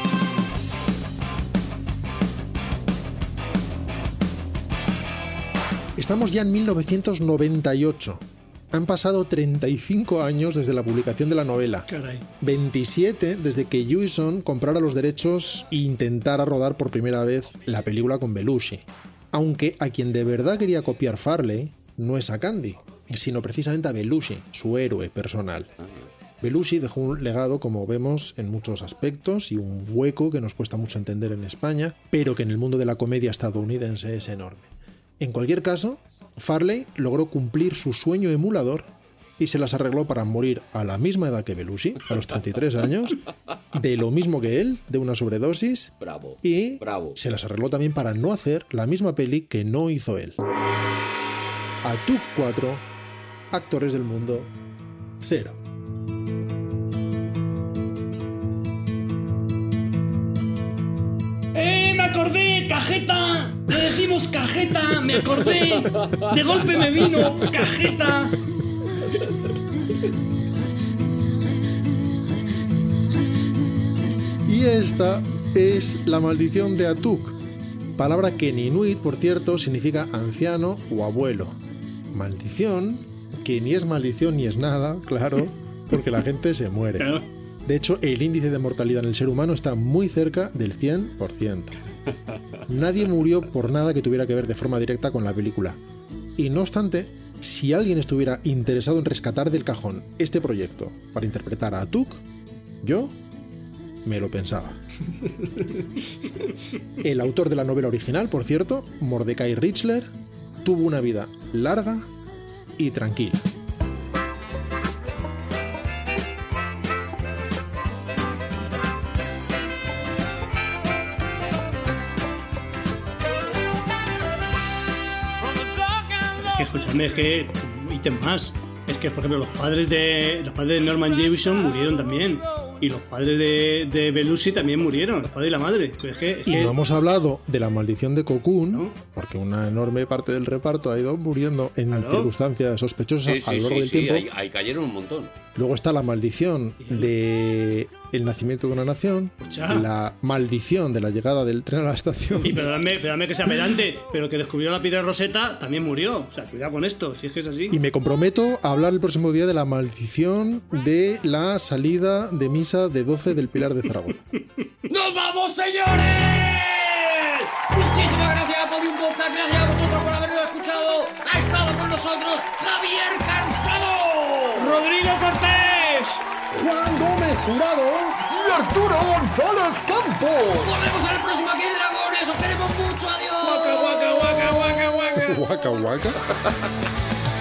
Estamos ya en 1998. Han pasado 35 años desde la publicación de la novela. Caray. 27 desde que Hewison comprara los derechos e intentara rodar por primera vez la película con Belushi. Aunque a quien de verdad quería copiar Farley no es a Candy, sino precisamente a Belushi, su héroe personal. Belushi dejó un legado, como vemos, en muchos aspectos y un hueco que nos cuesta mucho entender en España, pero que en el mundo de la comedia estadounidense es enorme. En cualquier caso, Farley logró cumplir su sueño emulador y se las arregló para morir a la misma edad que Belushi, a los 33 años, de lo mismo que él, de una sobredosis, Bravo. y Bravo. se las arregló también para no hacer la misma peli que no hizo él. Atuk 4, actores del mundo, 0. ¡Me acordé! ¡Cajeta! Le decimos cajeta, me acordé. De golpe me vino, cajeta. Y esta es la maldición de Atuk, palabra que en inuit, por cierto, significa anciano o abuelo. Maldición, que ni es maldición ni es nada, claro, porque la gente se muere. De hecho, el índice de mortalidad en el ser humano está muy cerca del 100%. Nadie murió por nada que tuviera que ver de forma directa con la película. Y no obstante, si alguien estuviera interesado en rescatar del cajón este proyecto para interpretar a Atuk, yo me lo pensaba. El autor de la novela original, por cierto, Mordecai Richler, tuvo una vida larga y tranquila. Escúchame, es que ítem más. Es que, por ejemplo, los padres de Norman Jewison murieron también. Y los padres de Belushi también murieron, los padres y la madre. Y no hemos hablado de la maldición de Cocoon, ¿no? Porque una enorme parte del reparto ha ido muriendo en circunstancias sospechosas a lo largo del tiempo. Ahí cayeron un montón. Luego está la maldición de El nacimiento de una nación, la maldición de la llegada del tren a la estación. Y perdóname que sea pedante, pero el que descubrió la piedra Rosetta también murió. O sea, cuidado con esto, si es que es así. Y me comprometo a hablar el próximo día de la maldición de la salida de misa de 12 del Pilar de Zaragoza. ¡Nos vamos, señores! Muchísimas gracias a Podium Podcast, gracias a vosotros por habernos escuchado. Ha estado con nosotros Javier Cansado. Rodrigo Cortés. Juan Gómez Jurado. Y Arturo González Campos. Volvemos al próximo Aquí hay Dragones. Os queremos mucho. Adiós. Guaca, guaca, guaca, guaca, guaca. Guaca, guaca.